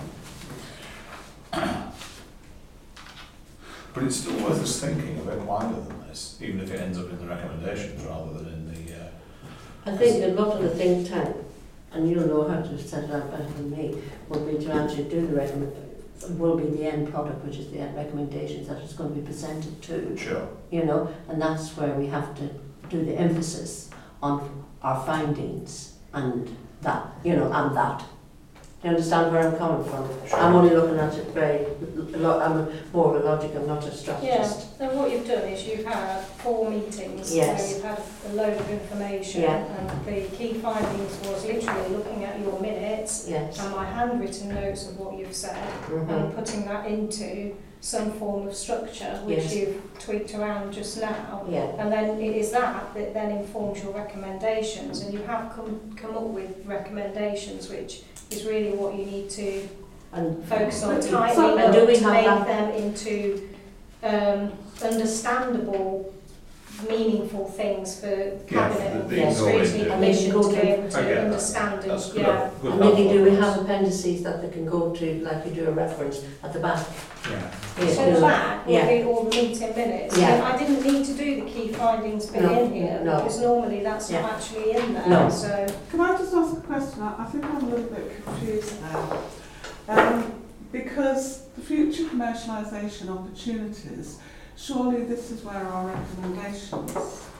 Speaker 1: But it's still worth us thinking a bit wider than this, even if it ends up in the recommendations rather than in the. Uh,
Speaker 3: I think a lot of the think tank, and you'll know how to set it up better than me, will be to actually do the recommend, will be the end product, which is the end recommendations that it's going to be presented to,
Speaker 1: sure.
Speaker 3: you know, and that's where we have to do the emphasis on our findings and that, you know, and that. Do you understand where I'm coming from?
Speaker 1: Sure.
Speaker 3: I'm only looking at it very, lo- I'm a, more of a logic, I'm not a strategist.
Speaker 2: Yeah, so what you've done is you've had four meetings
Speaker 3: Yes.
Speaker 2: where you've had a load of information,
Speaker 3: Yeah.
Speaker 2: and the key findings was literally looking at your minutes
Speaker 3: Yes.
Speaker 2: and my handwritten notes of what you've said,
Speaker 3: Mhm.
Speaker 2: and putting that into some form of structure, which
Speaker 3: Yes.
Speaker 2: you've tweaked around just now.
Speaker 3: Yeah.
Speaker 2: And then it is that that then informs your recommendations, and you have come come up with recommendations, which is really what you need to
Speaker 3: And
Speaker 2: focus on
Speaker 5: So-
Speaker 2: tightening
Speaker 3: and
Speaker 2: up
Speaker 3: do we
Speaker 2: to
Speaker 3: have
Speaker 2: make
Speaker 3: that-
Speaker 2: them into um, understandable, meaningful things for cabinet and
Speaker 1: the-
Speaker 3: the
Speaker 2: scrutiny
Speaker 1: knowledge,
Speaker 2: commission
Speaker 3: yeah.
Speaker 2: to be able
Speaker 1: I
Speaker 2: to
Speaker 1: get that.
Speaker 2: understand and
Speaker 1: That's good.
Speaker 2: yeah.
Speaker 1: Good
Speaker 3: And Nikki, do we
Speaker 1: help.
Speaker 3: have appendices that they can go to, like you do a reference at the back?
Speaker 1: Yeah.
Speaker 3: Yeah.
Speaker 2: So that will
Speaker 3: Yeah.
Speaker 2: be all the meeting minutes.
Speaker 3: Yeah.
Speaker 2: I didn't need to do the key findings bit
Speaker 3: No,
Speaker 2: in here
Speaker 3: no.
Speaker 2: because normally that's
Speaker 3: Yeah.
Speaker 2: not actually in there.
Speaker 3: No.
Speaker 2: So
Speaker 5: Can I just ask a question? I I think I'm a little bit confused there. Um, because the future commercialisation opportunities, surely this is where our recommendations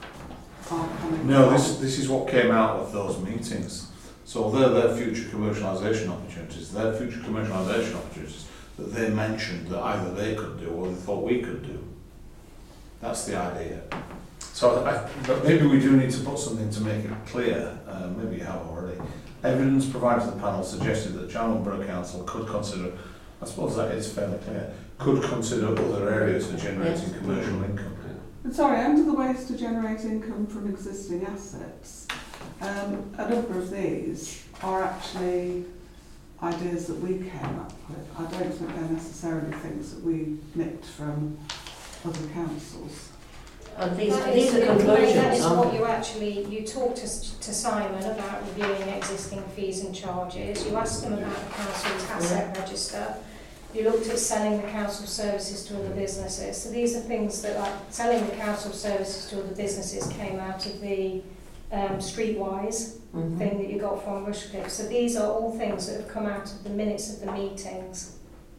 Speaker 5: are coming
Speaker 1: No,
Speaker 5: from.
Speaker 1: this this is what came out of those meetings. So they're their future commercialisation opportunities, their future commercialisation opportunities that they mentioned that either they could do or they thought we could do. That's the idea. So I, but maybe we do need to put something to make it clear, uh, maybe you have already. Evidence provided to the panel suggested that Charlton Borough Council could consider, I suppose that is fairly clear, could consider other areas for generating
Speaker 3: Yes.
Speaker 1: commercial income.
Speaker 5: And sorry, under the ways to generate income from existing assets, um, a number of these are actually ideas that we came up with. I don't think they're necessarily things that we nicked from other councils.
Speaker 3: And these,
Speaker 2: that
Speaker 3: these
Speaker 2: is,
Speaker 3: are conclusions,
Speaker 2: that is
Speaker 3: aren't
Speaker 2: what
Speaker 3: they?
Speaker 2: you actually, you talked to, to Simon about reviewing existing fees and charges, you asked them about the council's asset register, you looked at selling the council services to other businesses. So these are things that, like, selling the council services to other businesses came out of the um, Streetwise
Speaker 3: Mhm.
Speaker 2: thing that you got from Rushcliffe. So these are all things that have come out of the minutes of the meetings.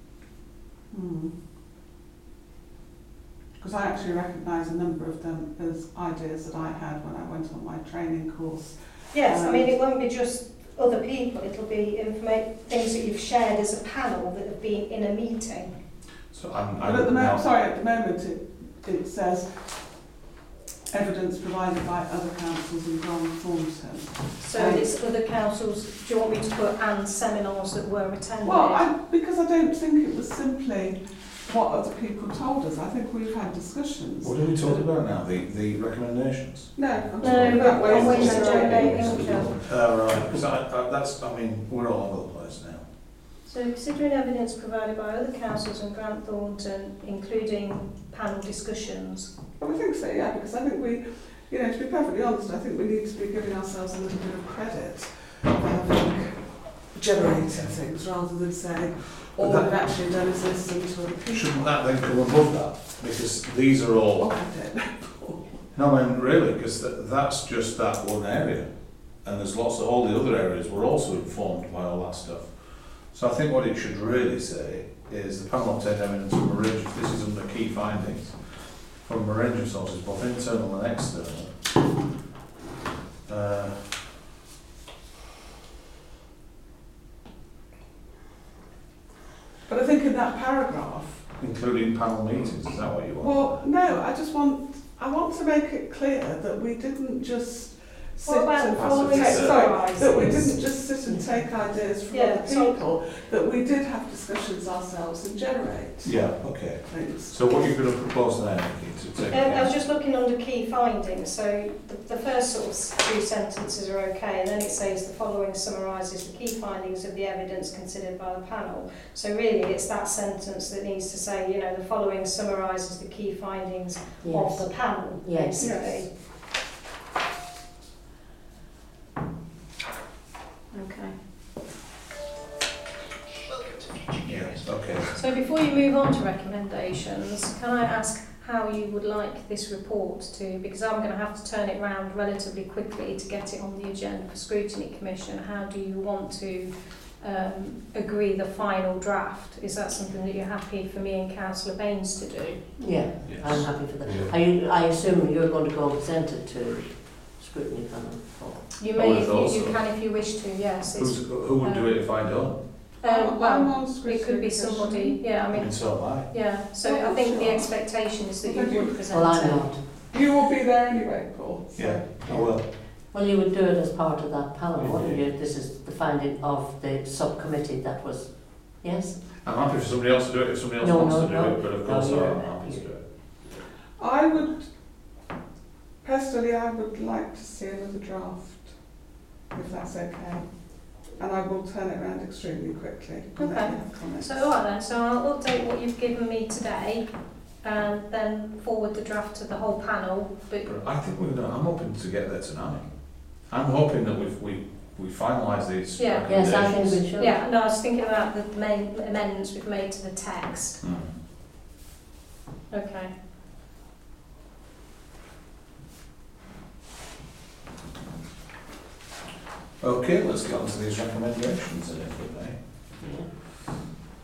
Speaker 5: Because I actually recognise a number of them as ideas that I had when I went on my training course.
Speaker 2: Yes, I
Speaker 5: Um,
Speaker 2: mean, it won't be just other people, it'll be informa- things that you've shared as a panel that have been in a meeting.
Speaker 1: So I'm,
Speaker 5: But
Speaker 1: I'm
Speaker 5: at the
Speaker 1: now,
Speaker 5: moment, sorry, at the moment it, it says evidence provided by other councils in Grand Thornton.
Speaker 2: So
Speaker 5: Um,
Speaker 2: it's other councils, do you want me to put and seminars that were attended?
Speaker 5: Well, I, because I don't think it was simply what other people told us. I think we've had discussions.
Speaker 1: what are we talking about now? The the recommendations?
Speaker 5: No, I'm
Speaker 2: No,
Speaker 5: talking about
Speaker 2: on
Speaker 5: ways
Speaker 2: ways
Speaker 5: to
Speaker 2: to
Speaker 5: generate
Speaker 2: generate
Speaker 5: income.
Speaker 2: income.
Speaker 1: Uh, right, because I, I, that's, I mean, we're all over the place now.
Speaker 2: So considering evidence provided by other councils in Grant Thornton, including panel discussions.
Speaker 5: Well, I think so, yeah, because I think we, you know, to be perfectly honest, I think we need to be giving ourselves a little bit of credit for having generated things rather than saying all
Speaker 1: But
Speaker 5: we've
Speaker 1: that-
Speaker 5: actually done is listen to other people.
Speaker 1: Shouldn't that then come above that? Because these are all,
Speaker 5: Look at it.
Speaker 1: no, No, I mean, really, because th- that's just that one area. And there's lots of, all the other areas were also informed by all that stuff. So I think what it should really say is the panel obtained evidence from a range of, this is under key findings, from a range of sources, both internal and external. Uh,
Speaker 5: But I think in that paragraph,
Speaker 1: including panel meetings, is that what you want?
Speaker 5: well, no, I just want, I want to make it clear that we didn't just sit
Speaker 2: What about
Speaker 5: and
Speaker 2: following
Speaker 5: take, sorry, that we
Speaker 2: summarising?
Speaker 5: didn't just sit and take ideas from
Speaker 2: Yeah,
Speaker 5: other
Speaker 2: so-
Speaker 5: people, that we did have discussions ourselves and generate
Speaker 1: Yeah, okay.
Speaker 5: things.
Speaker 1: So what you're going to propose there, Nikki, to take
Speaker 2: Um, I was just looking under key findings, so the, the first sort of two sentences are okay, and then it says the following summarises the key findings of the evidence considered by the panel. So really it's that sentence that needs to say, you know, the following summarises the key findings
Speaker 3: Yes.
Speaker 2: of the panel,
Speaker 3: Yes.
Speaker 2: basically. Okay.
Speaker 1: Yes, okay.
Speaker 2: So before you move on to recommendations, can I ask how you would like this report to, because I'm going to have to turn it round relatively quickly to get it on the agenda for Scrutiny Commission, how do you want to um, agree the final draft? Is that something that you're happy for me and Councillor Baines to do?
Speaker 3: Yeah,
Speaker 1: Yes.
Speaker 3: I'm happy for that.
Speaker 4: Yeah.
Speaker 3: Are you, I assume you're going to go and present it to scrutiny panel? Or?
Speaker 2: You
Speaker 1: I
Speaker 2: may,
Speaker 1: would
Speaker 2: if
Speaker 1: have
Speaker 2: you,
Speaker 1: thought
Speaker 2: you
Speaker 1: so.
Speaker 2: can if you wish to, yes. It's,
Speaker 1: Who's, who would do it if I don't?
Speaker 2: um,
Speaker 5: I'm
Speaker 2: well,
Speaker 5: on scrutiny
Speaker 2: it could be
Speaker 5: commission.
Speaker 2: somebody, yeah, I
Speaker 1: I
Speaker 2: mean,
Speaker 1: mean, so am I.
Speaker 2: yeah, so
Speaker 5: Oh,
Speaker 2: I think the
Speaker 5: sure.
Speaker 2: expectation is that you
Speaker 5: Thank you.
Speaker 2: would present
Speaker 3: Well,
Speaker 2: it.
Speaker 3: I'm not.
Speaker 5: You will be there anyway, Paul. So.
Speaker 1: Yeah, I will.
Speaker 3: Well, you would do it as part of that panel,
Speaker 1: Yeah.
Speaker 3: wouldn't you? This is the finding of the subcommittee that was, yes?
Speaker 1: I'm happy for somebody else to do it if somebody else
Speaker 3: No,
Speaker 1: wants
Speaker 3: no,
Speaker 1: to do
Speaker 3: no.
Speaker 1: it, but of
Speaker 3: No,
Speaker 1: course
Speaker 3: you're-
Speaker 1: I'm happy to do it.
Speaker 5: I would, personally, I would like to see another draft, if that's okay. And I will turn it around extremely quickly. and let
Speaker 2: Okay.
Speaker 5: you have comments.
Speaker 2: So, all right then, so I'll update what you've given me today and then forward the draft to the whole panel. But
Speaker 1: But I think we're gonna, I'm hoping to get there tonight. I'm hoping that we've, we, we finalise these
Speaker 2: Yeah.
Speaker 3: Yes, I
Speaker 1: recommendations.
Speaker 3: think we should.
Speaker 2: yeah, no, I was thinking about the main amendments we've made to the text.
Speaker 1: Hmm.
Speaker 2: Okay.
Speaker 1: Okay, let's get on to these recommendations then, if we may.
Speaker 3: Yeah.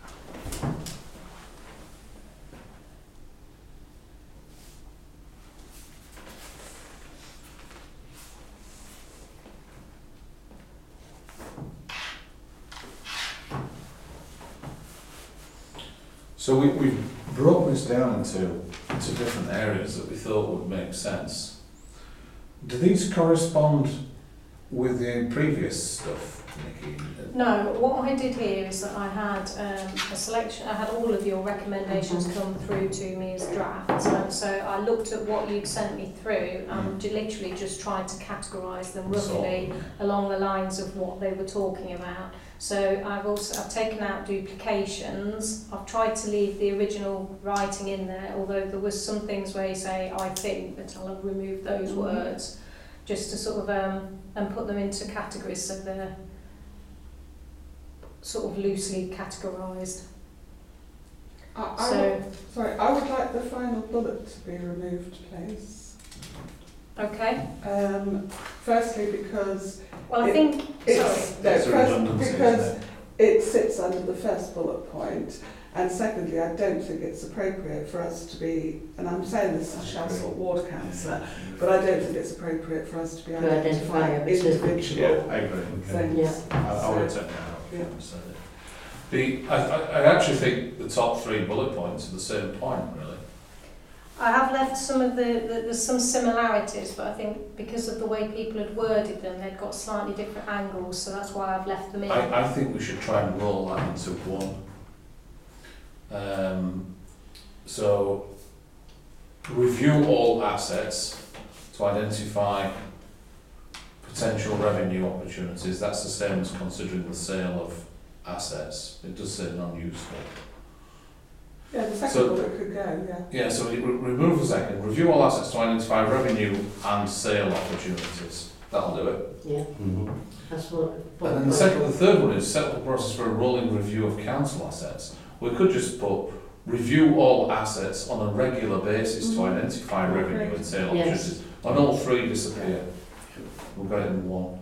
Speaker 1: So we, we've broken this down into, into different areas that we thought would make sense. Do these correspond with the previous stuff, Nikki?
Speaker 2: No, what I did here is that I had um, a selection, I had all of your recommendations come through to me as drafts, and so I looked at what you'd sent me through and ju- literally just tried to categorise them roughly along the lines of what they were talking about. So I've also I've taken out duplications. I've tried to leave the original writing in there, although there was some things where you say I think, but I'll have removed those
Speaker 5: Mhm.
Speaker 2: words just to sort of um, and put them into categories so they're sort of loosely categorised.
Speaker 5: I, I
Speaker 2: So
Speaker 5: would, sorry, I would like the final bullet to be removed, please.
Speaker 2: okay.
Speaker 5: Um, firstly, because
Speaker 2: Well, I
Speaker 5: It-
Speaker 2: think
Speaker 5: it's,
Speaker 2: sorry.
Speaker 5: no,
Speaker 1: It's a
Speaker 5: first,
Speaker 1: redundancy,
Speaker 5: because
Speaker 1: isn't it?
Speaker 5: it sits under the first bullet point, and secondly, I don't think it's appropriate for us to be, and I'm saying this as Shelsall ward councillor, but I don't think it's appropriate for us to be
Speaker 3: To identify
Speaker 5: identifying
Speaker 3: a specific-
Speaker 5: individual
Speaker 1: Yeah, I agree.
Speaker 5: things.
Speaker 3: Yeah.
Speaker 1: I, I would
Speaker 5: So-
Speaker 1: take that out.
Speaker 5: Yeah.
Speaker 1: The, I, I, I actually think the top three bullet points are the same point, really.
Speaker 2: I have left some of the, the there's some similarities, but I think because of the way people had worded them, they'd got slightly different angles, so that's why I've left them in.
Speaker 1: I, I think we should try and roll that into one. Um, so, review all assets to identify potential revenue opportunities. That's the same as considering the sale of assets. It does say non-useful.
Speaker 5: Yeah, the second
Speaker 1: So-
Speaker 5: bullet could go, yeah.
Speaker 1: Yeah, so re- remove the second. Review all assets to identify revenue and sale opportunities. That'll do it.
Speaker 3: Yeah,
Speaker 4: Mm-hmm.
Speaker 3: that's what.
Speaker 1: And then the second, the third one is set up a process for a rolling review of council assets. We could just put review all assets on a regular basis to
Speaker 5: Mhm.
Speaker 1: identify revenue and sale
Speaker 3: Yes.
Speaker 1: opportunities. And all three disappear. We've got it in one.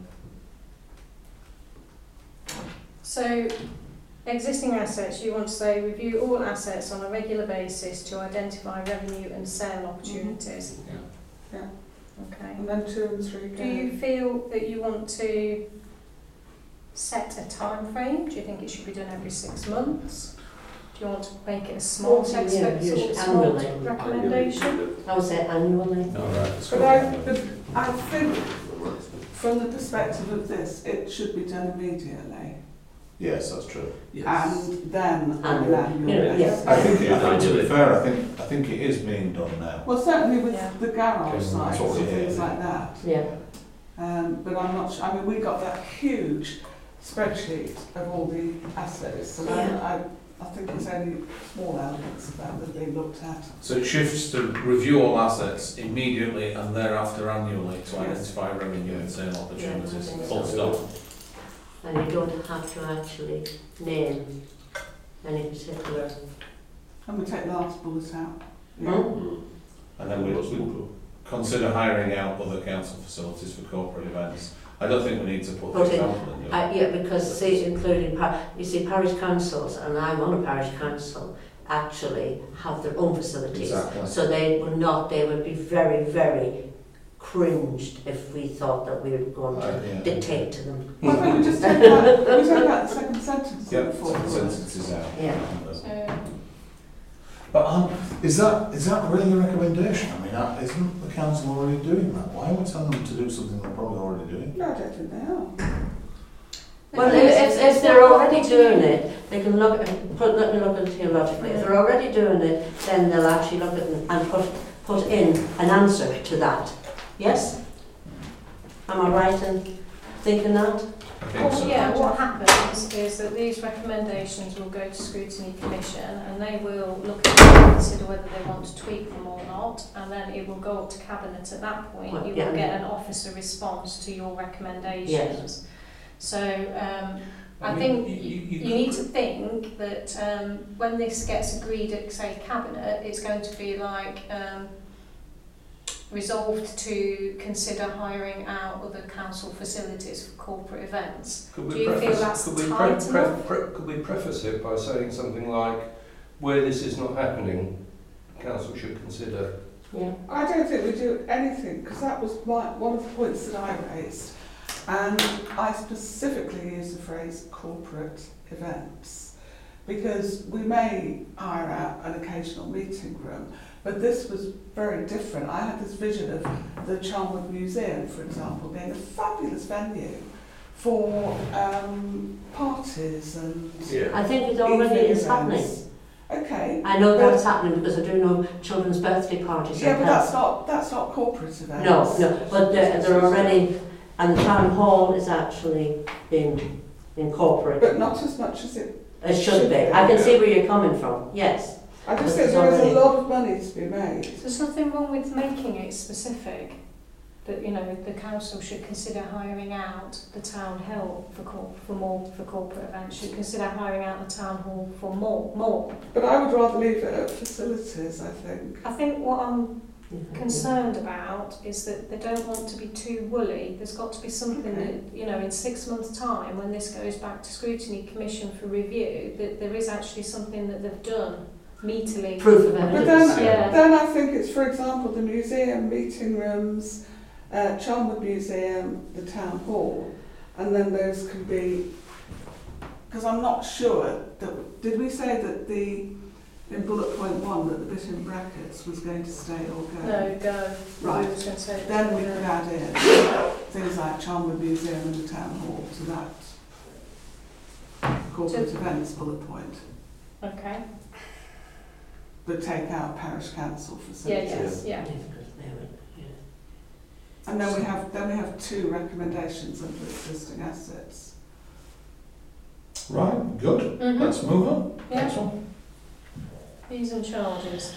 Speaker 2: So, existing assets, you want to say review all assets on a regular basis to identify revenue and sale opportunities.
Speaker 5: Yeah.
Speaker 2: Okay.
Speaker 5: And then two and three go.
Speaker 2: Do you feel that you want to set a time frame? Do you think it should be done every six months? Do you want to make it a small
Speaker 3: Forty
Speaker 2: text
Speaker 3: years,
Speaker 2: expect-
Speaker 3: usually
Speaker 2: small
Speaker 3: annually.
Speaker 2: recommendation?
Speaker 3: I would say annually.
Speaker 1: No, right. It's
Speaker 5: But
Speaker 1: got
Speaker 5: I,
Speaker 1: it.
Speaker 5: but I think from the perspective of this, it should be done immediately.
Speaker 1: Yes, that's true.
Speaker 5: And then on
Speaker 3: Annual.
Speaker 5: an annual
Speaker 3: You know,
Speaker 5: basis.
Speaker 3: yes.
Speaker 1: I think, it,
Speaker 6: Yeah,
Speaker 1: I think to be
Speaker 6: ideally.
Speaker 1: fair, I think, I think it is being done now.
Speaker 5: Well, certainly with
Speaker 2: Yeah.
Speaker 5: the garage
Speaker 1: Okay,
Speaker 5: sites
Speaker 1: that's what
Speaker 5: and
Speaker 1: we
Speaker 5: things
Speaker 1: hear.
Speaker 5: like that.
Speaker 3: Yeah.
Speaker 5: Um, but I'm not sure, I mean, we got that huge spreadsheet of all the assets, and
Speaker 3: Yeah.
Speaker 5: I, I, I think it's only small elements of that that they looked at.
Speaker 1: So it shifts to review all assets immediately and thereafter annually to
Speaker 5: Yes.
Speaker 1: identify revenue and sale opportunities.
Speaker 3: Yeah, I think
Speaker 1: Full
Speaker 3: so.
Speaker 1: stop.
Speaker 3: And you don't have to actually name any particular.
Speaker 5: And we take the last bullet out. Yeah.
Speaker 3: Hmm?
Speaker 1: And then we, we consider hiring out other council facilities for corporate events. I don't think we need to put the
Speaker 3: Put in-
Speaker 1: example in there.
Speaker 3: Uh, yeah, because see, including, par- you see, parish councils, and I'm on a parish council, actually have their own facilities.
Speaker 1: Exactly.
Speaker 3: So they would not, they would be very, very cringed if we thought that we were going to
Speaker 1: Uh, yeah.
Speaker 3: dictate to them.
Speaker 5: Why don't we just take out, we take out the second sentence
Speaker 1: Yep,
Speaker 5: of the fourth
Speaker 1: second
Speaker 5: bullet?
Speaker 1: sentence is out.
Speaker 3: Yeah.
Speaker 2: So,
Speaker 1: But um, is that is that really a recommendation? I mean, uh, isn't the council already doing that? Why are we telling them to do something they're probably already doing?
Speaker 5: No, I don't think they are.
Speaker 3: Well, if, if they're already doing it, they can look at, put, let me look at it theologically. If they're already doing it, then they'll actually look at it and put, put in an answer to that. Yes? Am I right in thinking that?
Speaker 1: I think
Speaker 2: Well,
Speaker 1: so.
Speaker 2: yeah, what happens is that these recommendations will go to scrutiny commission and they will look at them and consider whether they want to tweak them or not, and then it will go up to cabinet at that point.
Speaker 3: Well,
Speaker 2: You
Speaker 3: yeah.
Speaker 2: will get an officer response to your recommendations. So um, I,
Speaker 4: mean,
Speaker 2: think
Speaker 4: you,
Speaker 2: you,
Speaker 4: you,
Speaker 2: you
Speaker 4: you
Speaker 2: need
Speaker 4: could-
Speaker 2: to think that um, when this gets agreed at, say, cabinet, it's going to be like um, resolved to consider hiring out other council facilities for corporate events.
Speaker 4: Could
Speaker 2: Do
Speaker 4: we
Speaker 2: you feel
Speaker 4: preface,
Speaker 2: that's
Speaker 4: could we
Speaker 2: tight
Speaker 4: pre- pre-
Speaker 2: enough?
Speaker 4: pre- could we preface it by saying something like, where this is not happening, council should consider.
Speaker 3: Yeah.
Speaker 5: I don't think we do anything, because that was my, one of the points that I raised. And I specifically used the phrase corporate events, because we may hire out an occasional meeting room, but this was very different. I had this vision of the Charnwood Museum, for example, being a fabulous venue for um, parties and
Speaker 3: I think it already
Speaker 5: evening
Speaker 3: is happening.
Speaker 5: events. Okay.
Speaker 3: I know
Speaker 5: But-
Speaker 3: that's happening because I do know children's birthday parties.
Speaker 5: Yeah,
Speaker 3: and
Speaker 5: but
Speaker 3: that-
Speaker 5: that's not that's not corporate events.
Speaker 3: No, no, but they're, they're already, and the town hall is actually in incorporated.
Speaker 5: But not as much as it.
Speaker 3: It should be. I can see where you're coming from. Yes.
Speaker 5: I just
Speaker 3: But
Speaker 5: think
Speaker 3: it's
Speaker 5: there is
Speaker 3: already-
Speaker 5: a lot of money to be made.
Speaker 2: There's nothing wrong with making it specific, that, you know, the council should consider hiring out the town hall for cor- for more for corporate events, should consider hiring out the town hall for more more.
Speaker 5: But I would rather leave it at facilities, I think.
Speaker 2: I think what I'm concerned about is that they don't want to be too woolly. There's got to be something
Speaker 5: Okay.
Speaker 2: that, you know, in six months' time, when this goes back to scrutiny commission for review, that there is actually something that they've done meatily.
Speaker 3: Proof of
Speaker 5: But
Speaker 3: evidence.
Speaker 5: then,
Speaker 2: Yeah.
Speaker 5: then I think it's, for example, the museum, meeting rooms, uh, Charnwood Museum, the town hall, and then those can be, because I'm not sure that, did we say that the, in bullet point one, that the bit in brackets was going to stay or go?
Speaker 2: No, go.
Speaker 5: Right.
Speaker 2: I was going to say
Speaker 5: Then we
Speaker 2: go.
Speaker 5: could add in things like Charnwood Museum and the town hall to that corporate
Speaker 2: To-
Speaker 5: events bullet point,
Speaker 2: Okay.
Speaker 5: but take out parish council
Speaker 2: Yeah,
Speaker 5: facilities.
Speaker 2: yeah, yeah.
Speaker 3: Yeah, because they would, yeah.
Speaker 5: And then we have then we have two recommendations under existing assets.
Speaker 1: Right, good.
Speaker 2: Mhm.
Speaker 1: Let's move on.
Speaker 2: Yeah.
Speaker 1: Next one.
Speaker 2: Fees and charges.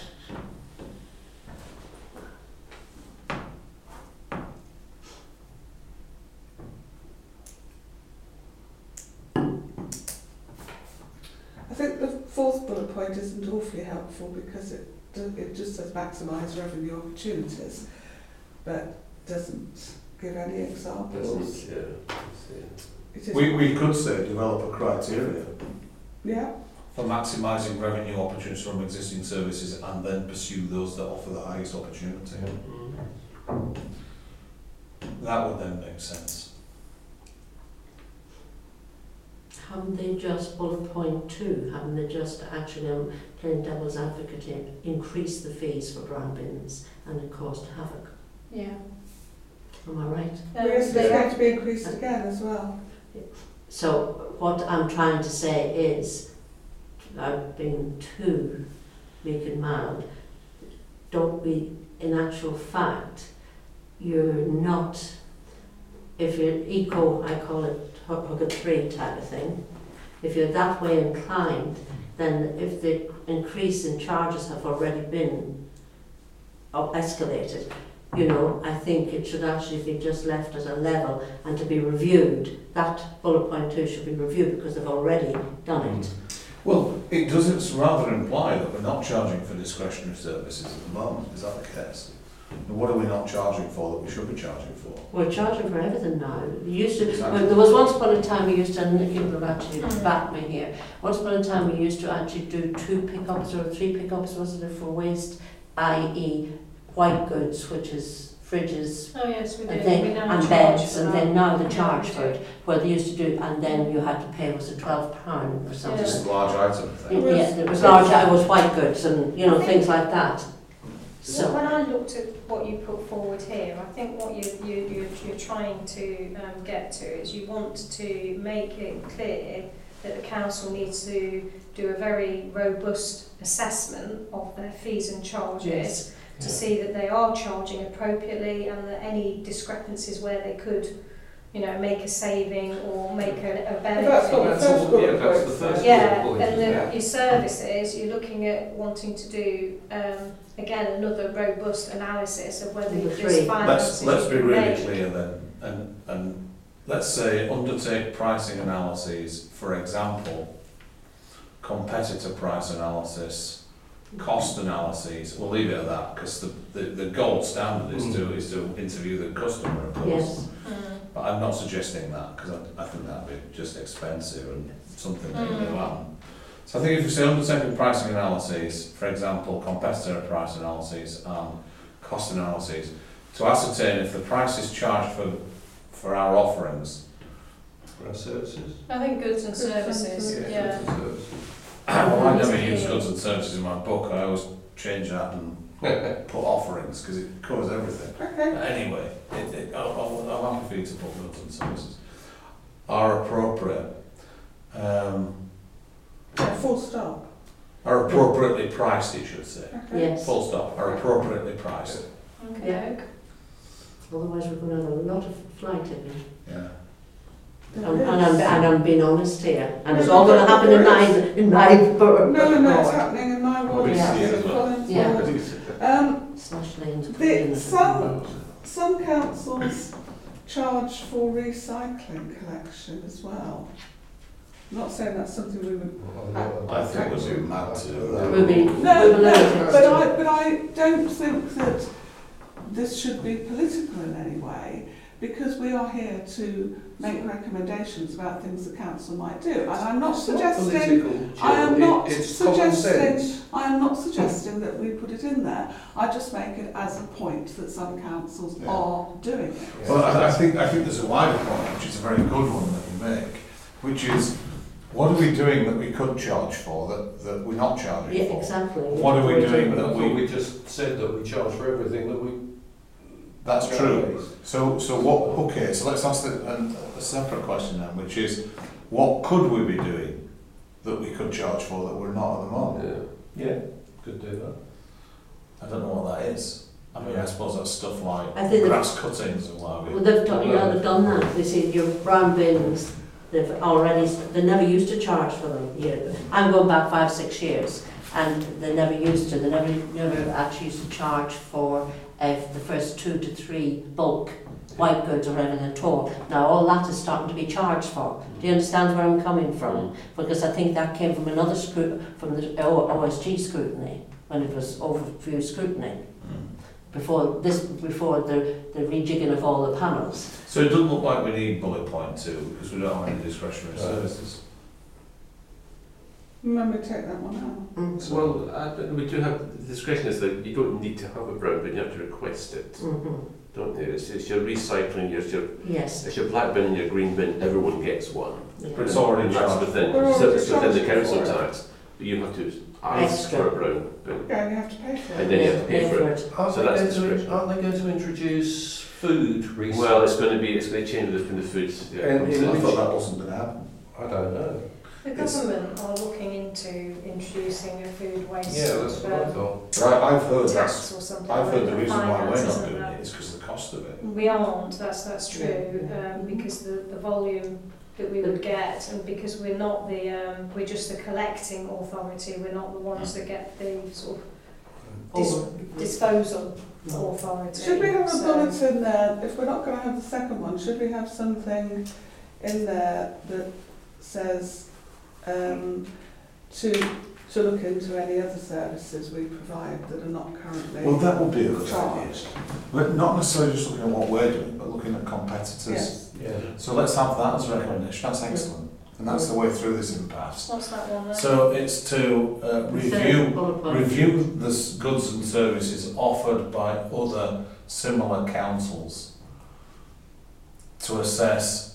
Speaker 5: I think the fourth bullet point isn't awfully helpful because it do- it just says maximise revenue opportunities, but doesn't give any examples.
Speaker 6: Yeah, that's
Speaker 5: It is,
Speaker 1: We, we could say develop a criteria
Speaker 5: yeah,
Speaker 1: for maximising revenue opportunities from existing services and then pursue those that offer the highest opportunity.
Speaker 6: it.
Speaker 1: That would then make sense.
Speaker 3: Haven't they just, bullet point two, haven't they just actually, um, playing devil's advocate here, increase the fees for brown bins and it caused havoc?
Speaker 2: Yeah.
Speaker 3: Am I right?
Speaker 2: Um,
Speaker 5: yes, it's
Speaker 2: they
Speaker 5: going to be increased again as well.
Speaker 3: So what I'm trying to say is, without being too meek and mild, don't be, in actual fact, you're not, if you're eco, I call it hug it three type of thing, if you're that way inclined, then if the increase in charges have already been up escalated, you know, I think it should actually be just left at a level and to be reviewed. That bullet point two should be reviewed because they've already done it.
Speaker 1: Well, it does it's rather imply that we're not charging for discretionary services at the moment. Is that the case? And what are we not charging for that we should be charging for?
Speaker 3: We're charging for everything now. We used to,
Speaker 1: Exactly.
Speaker 3: well, there was once upon a time we used to, and Nicky will actually
Speaker 2: Mm.
Speaker 3: back me here, once upon a time we used to actually do two pickups or three pickups, wasn't it, for waste, that is white goods, which is fridges,
Speaker 2: Oh yes, we do.
Speaker 3: and, then,
Speaker 2: we now
Speaker 3: and
Speaker 2: charge
Speaker 3: beds,
Speaker 2: for
Speaker 3: and
Speaker 2: that.
Speaker 3: then now the
Speaker 2: Yeah,
Speaker 3: charge
Speaker 2: we
Speaker 3: for
Speaker 2: do.
Speaker 3: it, where they used to do, and then you had to pay, was it twelve pounds or something?
Speaker 1: Just a large item thing.
Speaker 3: Yeah, yeah, it was large, it was white goods, and you know, things like that.
Speaker 2: So
Speaker 3: So,
Speaker 2: when I looked at what you put forward here, I think what you, you, you, you're trying to um, get to is you want to make it clear that the council needs to do a very robust assessment of their fees and charges
Speaker 3: Yes.
Speaker 2: to
Speaker 6: Yeah.
Speaker 2: see that they are charging appropriately and that any discrepancies where they could, you know, make a saving or make a, a benefit.
Speaker 5: That's what the
Speaker 4: That's
Speaker 5: first
Speaker 4: all-
Speaker 5: bullet
Speaker 4: yeah, that's
Speaker 5: point
Speaker 4: the
Speaker 5: says.
Speaker 4: first
Speaker 2: Yeah,
Speaker 4: bullet point,
Speaker 2: and the,
Speaker 4: yeah.
Speaker 2: your services, you're looking at wanting to do, um, again, another robust analysis of whether
Speaker 3: Number
Speaker 2: this
Speaker 3: three.
Speaker 2: finance
Speaker 1: Let's, let's be really
Speaker 2: made.
Speaker 1: clear then, and, and let's say undertake pricing analyses, for example, competitor price analysis, cost analyses, we'll leave it at that, because the, the, the gold standard is to, is to interview the customer, of course.
Speaker 3: yes.
Speaker 2: Mm.
Speaker 1: But I'm not suggesting that, because I, I think that'd be just expensive and something they
Speaker 2: Mm.
Speaker 1: do happen. So I think if you say undertaking pricing analyses, for example, competitor price analyses and cost analyses, to ascertain if the prices charged for, for our offerings,
Speaker 4: For our services.
Speaker 2: I think goods and
Speaker 5: Goods and
Speaker 2: services,
Speaker 5: services.
Speaker 2: yeah.
Speaker 4: Goods and services.
Speaker 1: well, I never
Speaker 2: It's
Speaker 1: use
Speaker 2: clear.
Speaker 1: goods and services in my book, I always change that and put offerings, because it covers everything.
Speaker 5: Okay.
Speaker 1: Anyway, it, it, I'll, I'll, I'm happy for you to put goods and services are appropriate, um,
Speaker 5: Yeah, full stop.
Speaker 1: are appropriately priced, you should say.
Speaker 5: Okay.
Speaker 3: Yes.
Speaker 1: Full stop, are appropriately priced.
Speaker 2: Okay.
Speaker 3: Yeah. Otherwise, we're going to have a lot of fly tipping.
Speaker 1: Yeah.
Speaker 3: And, and, I'm, and I'm being honest here, and it's all going to happen in my in my borough.
Speaker 5: No, no, no, it's happening in my ward.
Speaker 3: Yeah.
Speaker 5: It's Collins
Speaker 3: Yeah.
Speaker 5: ward. Um,
Speaker 3: Slash lanes.
Speaker 5: The- some- some councils charge for recycling collection as well. I'm not saying that's something we would.
Speaker 1: I think we'd be mad to do that.
Speaker 3: We'll be,
Speaker 5: No,
Speaker 3: we'll
Speaker 5: no,
Speaker 3: know.
Speaker 5: but I, but I don't think that this should be political in any way, because we are here to make recommendations about things the council might do. And I'm not
Speaker 4: It's
Speaker 5: suggesting,
Speaker 4: political,
Speaker 5: I am
Speaker 4: Jill.
Speaker 5: not
Speaker 4: It- it's common
Speaker 5: suggesting,
Speaker 4: sense.
Speaker 5: I am not suggesting that we put it in there. I just make it as a point that some councils
Speaker 1: Yeah.
Speaker 5: are doing it.
Speaker 1: Well, I, I think I think there's a wider point, which is a very good one that you make, which is what are we doing that we could charge for that, that we're not charging
Speaker 3: Yeah,
Speaker 1: for?
Speaker 3: exactly.
Speaker 1: What are we doing
Speaker 4: I
Speaker 1: that
Speaker 4: thought
Speaker 1: we?
Speaker 4: we just said that we charge for everything that we.
Speaker 1: That's true. So so what? Okay, so let's ask the, an, a separate question then, which is what could we be doing that we could charge for that we're not at the moment?
Speaker 4: Yeah. Yeah. Could do that.
Speaker 1: I don't know what that is. I mean, I suppose that's stuff like
Speaker 3: I think the-
Speaker 1: grass cuttings and what have
Speaker 3: Well,
Speaker 1: you.
Speaker 3: they've done, you know, they've done that. They see your brown bins, they've already, they never used to charge for them. Yeah. I'm going back five, six years, and they never used to. They never, never actually used to charge for uh, the first two to three bulk white goods or anything at all. Now all that is starting to be charged for. Do you understand where I'm coming from? Because I think that came from another scrut from the O S G scrutiny, when it was overview scrutiny. Before this, before the, the rejigging of all the panels.
Speaker 7: So it doesn't look like we need bullet point two, because we don't have any discretionary
Speaker 4: Right.
Speaker 7: services.
Speaker 5: Remember to take that one out.
Speaker 3: Mm.
Speaker 6: Well, uh, but we do have, the discretion is that you don't need to have a brown bin, you have to request it,
Speaker 3: Mm-hmm.
Speaker 6: don't you? It's, it's your recycling, it's your,
Speaker 3: Yes.
Speaker 6: it's your black bin and your green bin, everyone gets one.
Speaker 3: Yeah.
Speaker 7: But it's already
Speaker 6: And that's
Speaker 7: charged.
Speaker 6: within,
Speaker 5: We're
Speaker 6: so
Speaker 5: already
Speaker 6: it's within the
Speaker 5: charging
Speaker 6: council
Speaker 5: for it.
Speaker 6: tax, but you have to ask
Speaker 3: Extra.
Speaker 6: for a brown bin.
Speaker 5: Yeah, and you have to pay for it.
Speaker 6: And then you have to pay for it.
Speaker 4: Aren't,
Speaker 6: So
Speaker 4: they
Speaker 6: that's
Speaker 4: going to,
Speaker 6: discretion.
Speaker 4: aren't they going to introduce food recycling?
Speaker 6: Well, it's going to be, it's going to change within the foods. Yeah,
Speaker 4: And in
Speaker 7: I
Speaker 4: which-
Speaker 7: thought that wasn't going to happen.
Speaker 4: I don't know.
Speaker 2: The government are looking into introducing a food waste
Speaker 4: Yeah, that's what I
Speaker 2: um,
Speaker 4: thought.
Speaker 7: But I, I've heard
Speaker 2: tax
Speaker 7: that's,
Speaker 2: or something.
Speaker 7: I've heard the
Speaker 2: like
Speaker 7: reason why
Speaker 2: finance,
Speaker 7: we're not
Speaker 2: isn't
Speaker 7: doing
Speaker 2: there?
Speaker 7: it is because of the cost of it.
Speaker 2: We aren't, that's, that's true,
Speaker 3: Yeah.
Speaker 2: um, because the, the volume that we would get, and because we're not the, um, we're just the collecting authority, we're not the ones that get the sort of dis-
Speaker 3: Over-
Speaker 2: disposal
Speaker 3: No.
Speaker 2: authority.
Speaker 5: Should we have a
Speaker 2: So-
Speaker 5: bulletin there, if we're not going to have the second one, should we have something in there that says um, to to look into any other services we provide that are not currently
Speaker 7: Well, that would be a good idea.
Speaker 5: charged?
Speaker 7: But not necessarily just looking at what we're doing, but looking at competitors.
Speaker 5: Yes.
Speaker 4: Yeah.
Speaker 7: So let's have that as a recommendation. That's excellent. And that's the way through this impasse.
Speaker 2: What's that one then?
Speaker 7: So it's to uh,
Speaker 3: Third
Speaker 7: review
Speaker 3: bullet point.
Speaker 7: review the s- goods and services offered by other similar councils to assess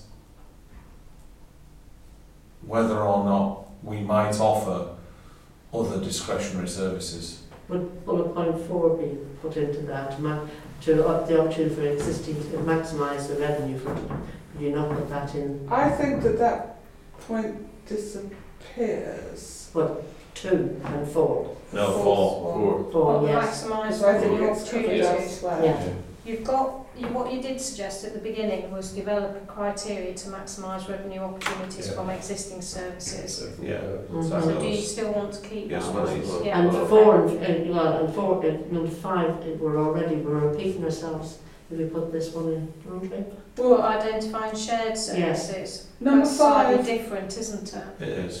Speaker 7: whether or not we might offer other discretionary services.
Speaker 3: Would bullet point four be put into that, ma- to up the opportunity for existing, to maximise the revenue from it? Could you not put that in
Speaker 5: I think that that point disappears.
Speaker 3: two and four?
Speaker 7: No,
Speaker 5: Fourth
Speaker 7: four.
Speaker 5: one.
Speaker 3: Four,
Speaker 2: What,
Speaker 3: yes.
Speaker 2: maximise
Speaker 5: Because I think
Speaker 2: revenue
Speaker 5: it's covered
Speaker 2: opportunities.
Speaker 5: elsewhere.
Speaker 3: Yeah.
Speaker 2: You've got, you, what you did suggest at the beginning was develop a criteria to maximise revenue opportunities
Speaker 4: Yeah.
Speaker 2: from existing services.
Speaker 6: Yeah.
Speaker 3: Mhm.
Speaker 2: So do you still want to keep
Speaker 6: Yes,
Speaker 2: that?
Speaker 6: please.
Speaker 2: one? Yeah,
Speaker 3: And
Speaker 2: okay.
Speaker 3: four, and, uh, well, and four, uh, number five, uh, we're already, we're repeating ourselves. If we put this one in, aren't we?
Speaker 2: Well, identifying shared services.
Speaker 5: Number
Speaker 2: That's slightly
Speaker 5: five,
Speaker 2: different, isn't it?
Speaker 7: It is.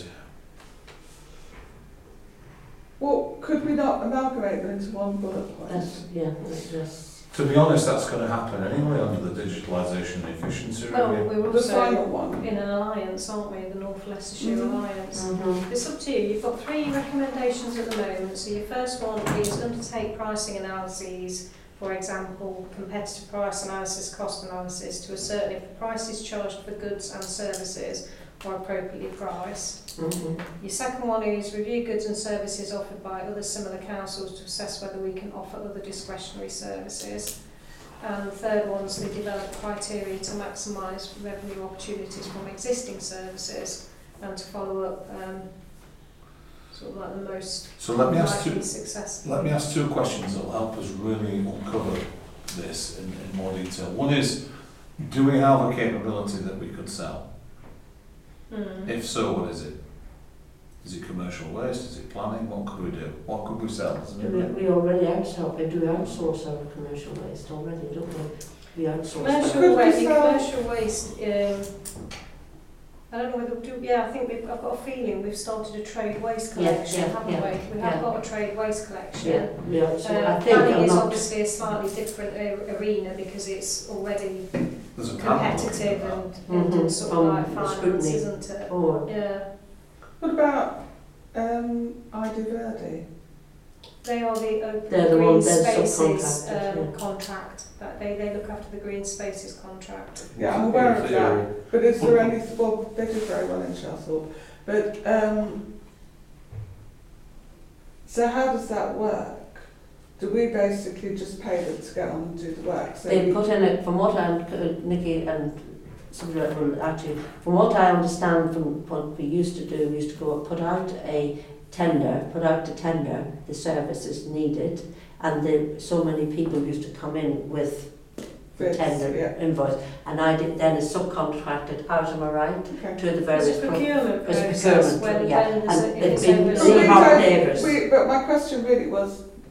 Speaker 5: well, could we not amalgamate them into one bullet point?
Speaker 3: That's, yeah, that's, that's,
Speaker 7: To be honest, that's going to happen anyway under the digitalisation and efficiency
Speaker 2: Well,
Speaker 7: review.
Speaker 2: we're
Speaker 5: The final
Speaker 2: also
Speaker 5: one.
Speaker 2: in an alliance, aren't we? The North Leicestershire
Speaker 5: Mhm.
Speaker 2: Alliance.
Speaker 3: Mhm.
Speaker 2: It's up to you. You've got three recommendations at the moment. So your first one is undertake pricing analyses, for example, competitive price analysis, cost analysis, to ascertain if the prices charged for goods and services are appropriately priced.
Speaker 3: Mhm.
Speaker 2: Your second one is review goods and services offered by other similar councils to assess whether we can offer other discretionary services. And the third one is to develop criteria to maximise revenue opportunities from existing services and to follow up um, sort of like the most
Speaker 7: So let me ask two,
Speaker 2: likely successful.
Speaker 7: let me ask two questions that will help us really uncover this in, in more detail. One is, do we have a capability that we could sell?
Speaker 2: Mm.
Speaker 7: If so, what is it? Is it commercial waste? Is it planning? What could we do? What could we sell? as an
Speaker 3: Do we,
Speaker 7: input?
Speaker 3: we already outsource, we do outsource our commercial waste already, don't we? We outsource.
Speaker 2: Commercial
Speaker 5: Could we
Speaker 2: waste,
Speaker 5: sell-
Speaker 2: commercial waste, um, I don't know whether, do, yeah, I think we've, I've got a feeling we've started a trade waste
Speaker 3: Yeah,
Speaker 2: collection,
Speaker 3: yeah,
Speaker 2: haven't
Speaker 3: yeah,
Speaker 2: we? We
Speaker 3: yeah.
Speaker 2: have got a trade waste collection.
Speaker 3: Yeah, we outsource. I
Speaker 2: Uh,
Speaker 3: think
Speaker 2: planning
Speaker 3: I'm
Speaker 2: is
Speaker 3: not.
Speaker 2: obviously a slightly different a- arena because it's already
Speaker 7: There's a panel looking
Speaker 2: competitive
Speaker 7: at that.
Speaker 2: and, and
Speaker 3: Mhm,
Speaker 2: sort of
Speaker 3: from
Speaker 2: like
Speaker 3: the
Speaker 2: finance,
Speaker 3: scrutiny.
Speaker 2: isn't it?
Speaker 3: Or
Speaker 2: Yeah,
Speaker 5: What about um, I D Verde?
Speaker 2: they are the open
Speaker 3: They're the
Speaker 2: green
Speaker 3: ones that
Speaker 2: spaces
Speaker 3: subcontractors,
Speaker 2: um,
Speaker 3: yeah.
Speaker 2: contract. That they, they look after the green spaces contract.
Speaker 5: Yeah, I'm aware of
Speaker 4: In theory.
Speaker 5: that. But is there any, well, they do very well in Shelsthorpe, but um, so how does that work? Do we basically just pay them to get on and do the work? So
Speaker 3: they
Speaker 5: we-
Speaker 3: put in it, from what I, uh, Nikki and somebody else will actually, from what I understand from what we used to do, we used to go put out a tender, put out a tender, the services needed, and the, so many people used to come in with
Speaker 5: bids,
Speaker 3: tender
Speaker 5: yeah.
Speaker 3: invoice, and I did then is subcontracted out, am I right,
Speaker 5: Okay.
Speaker 3: to the
Speaker 2: There's
Speaker 3: various
Speaker 2: a
Speaker 3: pro-
Speaker 2: procurement
Speaker 3: there's a
Speaker 2: process
Speaker 3: procurement,
Speaker 2: when,
Speaker 3: yeah,
Speaker 2: when there's a,
Speaker 3: and
Speaker 2: if
Speaker 3: it's
Speaker 2: it's
Speaker 3: been
Speaker 2: over
Speaker 5: But we
Speaker 3: Leave our
Speaker 5: don't-
Speaker 3: neighbours.
Speaker 5: we- but my question really was,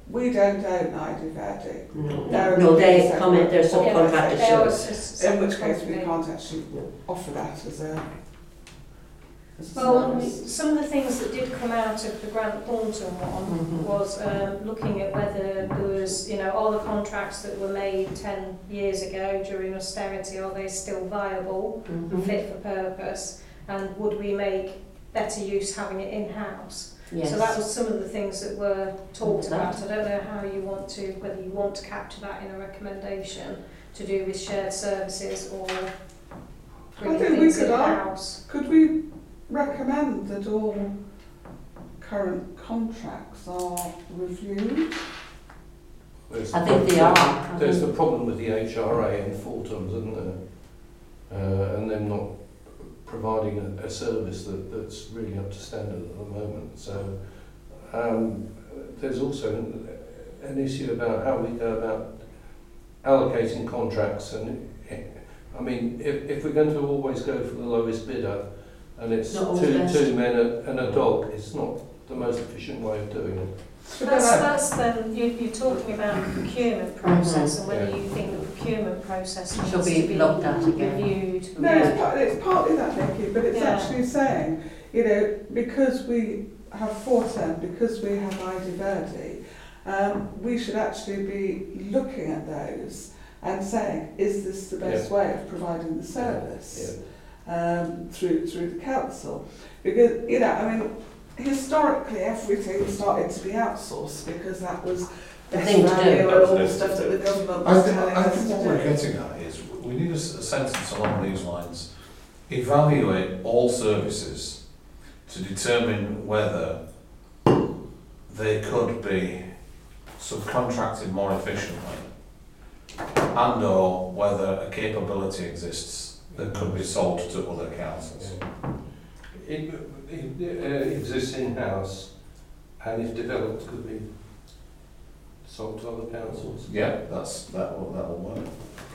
Speaker 5: we don't own Ivy Verde.
Speaker 3: No,
Speaker 5: They're
Speaker 3: no, they
Speaker 5: separate
Speaker 3: come in, they're subcontracted
Speaker 5: organisation.
Speaker 2: They are
Speaker 3: service.
Speaker 2: a
Speaker 5: In which
Speaker 2: separate
Speaker 5: case we
Speaker 2: company.
Speaker 5: can't actually offer that as a, as a
Speaker 2: Well,
Speaker 5: service.
Speaker 2: some of the things that did come out of the Grant Thornton one
Speaker 3: Mhm.
Speaker 2: was um, looking at whether there was, you know, all the contracts that were made ten years ago during austerity, are they still viable and
Speaker 3: Mhm.
Speaker 2: fit for purpose, and would we make better use having it in-house?
Speaker 3: Yes.
Speaker 2: So that was some of the things that were talked
Speaker 3: That.
Speaker 2: about. I don't know how you want to, whether you want to capture that in a recommendation to do with shared services or bringing
Speaker 5: think we
Speaker 2: things
Speaker 5: could ar-
Speaker 2: in-house.
Speaker 5: Could we recommend that all current contracts are reviewed?
Speaker 4: There's
Speaker 3: I
Speaker 4: the
Speaker 3: think they
Speaker 4: problem-
Speaker 3: are. I
Speaker 4: There's the
Speaker 3: think-
Speaker 4: problem with the H R A in Fulham, isn't there? Uh, and them not providing a, a service that, that's really up to standard at the moment. So um, there's also an, an issue about how we go about allocating contracts. And I mean, if, if we're going to always go for the lowest bidder, and it's
Speaker 3: Not always
Speaker 4: two,
Speaker 3: best.
Speaker 4: two men and and a dog, it's not the most efficient way of doing it.
Speaker 5: But
Speaker 2: That's,
Speaker 5: then
Speaker 2: that's then, you, you're talking about the procurement process and whether
Speaker 4: Yeah.
Speaker 2: you think the procurement process needs
Speaker 3: Should
Speaker 2: to
Speaker 3: be
Speaker 2: be
Speaker 3: looked at again.
Speaker 2: reviewed.
Speaker 5: No, it's, part, it's partly that, Nicky, but it's
Speaker 2: Yeah.
Speaker 5: actually saying, you know, because we have Fortem, because we have Ivy Verde, um, we should actually be looking at those and saying, is this the best way of providing the service um, through through the council? Because, you know, I mean, historically everything started to be outsourced because that was
Speaker 3: The
Speaker 5: best
Speaker 3: thing to do.
Speaker 5: value and all the
Speaker 7: That's
Speaker 5: stuff that the government
Speaker 7: I
Speaker 5: was
Speaker 7: think,
Speaker 5: telling
Speaker 7: I
Speaker 5: us
Speaker 7: think
Speaker 5: to
Speaker 7: what we're
Speaker 5: do.
Speaker 7: getting at is we need a, s- a sentence along these lines. Evaluate all services to determine whether they could be subcontracted more efficiently and or whether a capability exists that could be sold to other councils.
Speaker 4: It, it uh, exists in-house, and if developed, could be sold to other councils.
Speaker 7: Yeah, that's, that will, that will work.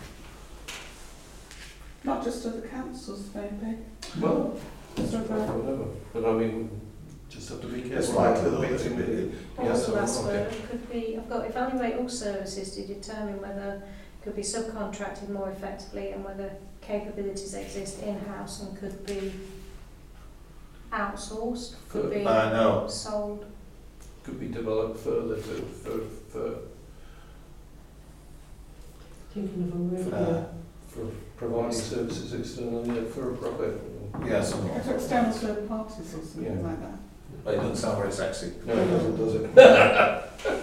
Speaker 5: Not just other councils, maybe.
Speaker 4: Well,
Speaker 5: So the-
Speaker 4: whatever. But I mean, just have to be careful.
Speaker 7: It's likely
Speaker 4: about
Speaker 7: that
Speaker 4: it.
Speaker 7: it will be.
Speaker 2: What
Speaker 7: Yes,
Speaker 2: was the last
Speaker 7: okay.
Speaker 2: word? Could be, I've got evaluate all services to determine whether it could be subcontracted more effectively and whether capabilities exist in-house and could be outsourced, could be
Speaker 7: Uh, no,
Speaker 2: sold.
Speaker 4: Could be developed further to for for,
Speaker 3: Thinking of a route.
Speaker 7: uh,
Speaker 4: for providing services externally for a profit.
Speaker 7: yes, and
Speaker 5: Go to external third parties or something
Speaker 4: Yeah.
Speaker 5: like that.
Speaker 7: but it doesn't sound very sexy.
Speaker 4: No, it doesn't, does it?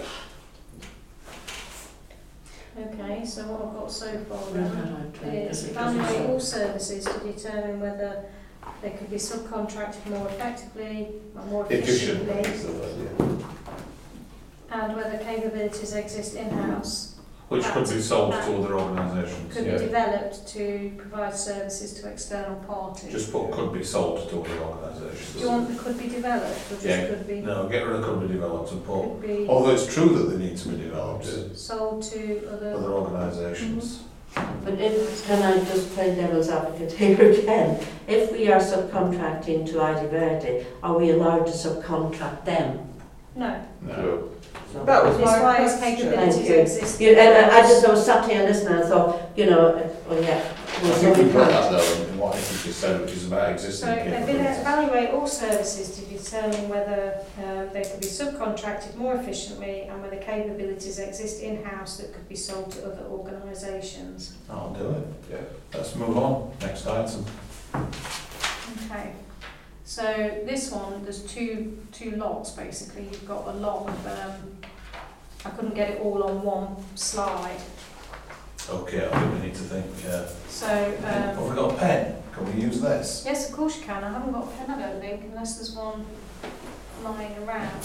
Speaker 2: Okay, so what I've got so far
Speaker 3: Right,
Speaker 2: then
Speaker 3: right, right.
Speaker 2: is evaluate all services to determine whether they could be subcontracted more effectively or more
Speaker 7: Efficient.
Speaker 2: efficiently and whether capabilities exist in-house,
Speaker 7: Which could be sold to other organisations.
Speaker 2: could
Speaker 4: Yeah.
Speaker 2: be developed to provide services to external parties.
Speaker 7: Just put could be sold to other organisations.
Speaker 2: Do you want the could be developed or just
Speaker 7: Yeah.
Speaker 2: could be,
Speaker 7: No, get rid of could be developed and put,
Speaker 2: could be
Speaker 7: although it's true that they need to be developed,
Speaker 2: sold to other...
Speaker 7: other organisations.
Speaker 3: But if, can I just play devil's advocate here again? If we are subcontracting to Ivy Verde, are we allowed to subcontract them?
Speaker 2: No,
Speaker 7: No.
Speaker 3: So,
Speaker 5: That was
Speaker 2: it's
Speaker 5: my
Speaker 2: why its
Speaker 5: question.
Speaker 2: capabilities
Speaker 3: Thank you.
Speaker 2: exist.
Speaker 3: you, and I, I just I was sat here listening and thought, you know, uh, well, yeah,
Speaker 7: I
Speaker 3: we'll
Speaker 7: think we
Speaker 3: see
Speaker 7: put that though in what I think you said, which is about
Speaker 2: So
Speaker 7: existing
Speaker 2: they've been
Speaker 7: capabilities.
Speaker 2: evaluate all services to determine whether uh, they could be subcontracted more efficiently and whether capabilities exist in-house that could be sold to other organisations.
Speaker 7: I'll do it.
Speaker 4: Yeah.
Speaker 7: Let's move on. Next item.
Speaker 2: Okay. So this one, there's two two lots basically. You've got a lot of. Um, I couldn't get it all on one slide.
Speaker 7: Okay, I think we need to think. Uh,
Speaker 2: So
Speaker 7: have
Speaker 2: um,
Speaker 7: we got a pen? Can we use this?
Speaker 2: yes, of course you can. I haven't got a pen, I don't think, unless there's one lying around.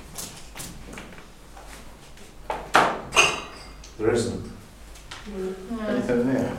Speaker 7: There isn't.
Speaker 2: No.
Speaker 7: Anything there?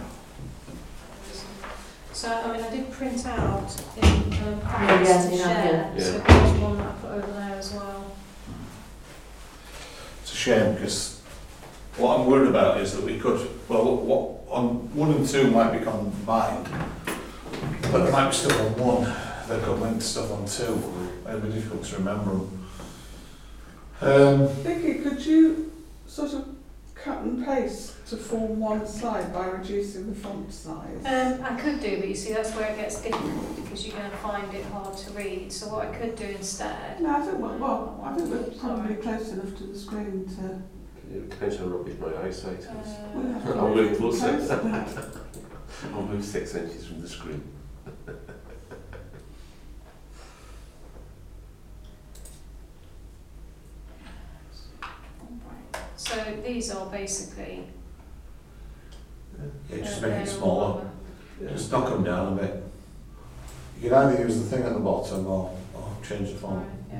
Speaker 2: So, I mean, I did print out in um, comments
Speaker 3: yes,
Speaker 2: to
Speaker 3: you have,
Speaker 2: share,
Speaker 4: yeah.
Speaker 2: so there's one that I put over there as well.
Speaker 7: It's a shame because what I'm worried about is that we could, well, what on one and two might be combined, but there might be stuff on one that could link to stuff on two. It'd be difficult to remember them. Um,
Speaker 5: Vicky, could you sort of cut and paste to form one slide by reducing the font size?
Speaker 2: Um, I could do, but you see that's where it gets difficult because you're going to find it hard to read. So what I could do instead.
Speaker 5: No, I think we're, well, I think we're probably close enough to the screen to.
Speaker 6: It depends how rubbish my eyesight is.
Speaker 5: We'll
Speaker 2: Uh,
Speaker 5: have to
Speaker 6: I'll
Speaker 5: move
Speaker 6: move
Speaker 5: it
Speaker 6: closer.
Speaker 5: closer.
Speaker 6: I'll move six inches from the screen.
Speaker 2: so these are basically.
Speaker 7: yeah, just
Speaker 2: uh,
Speaker 7: make it
Speaker 2: they're
Speaker 7: smaller.
Speaker 2: all-
Speaker 7: Just knock them down a bit. You can either use the thing at the bottom or, or change the font.
Speaker 2: Right.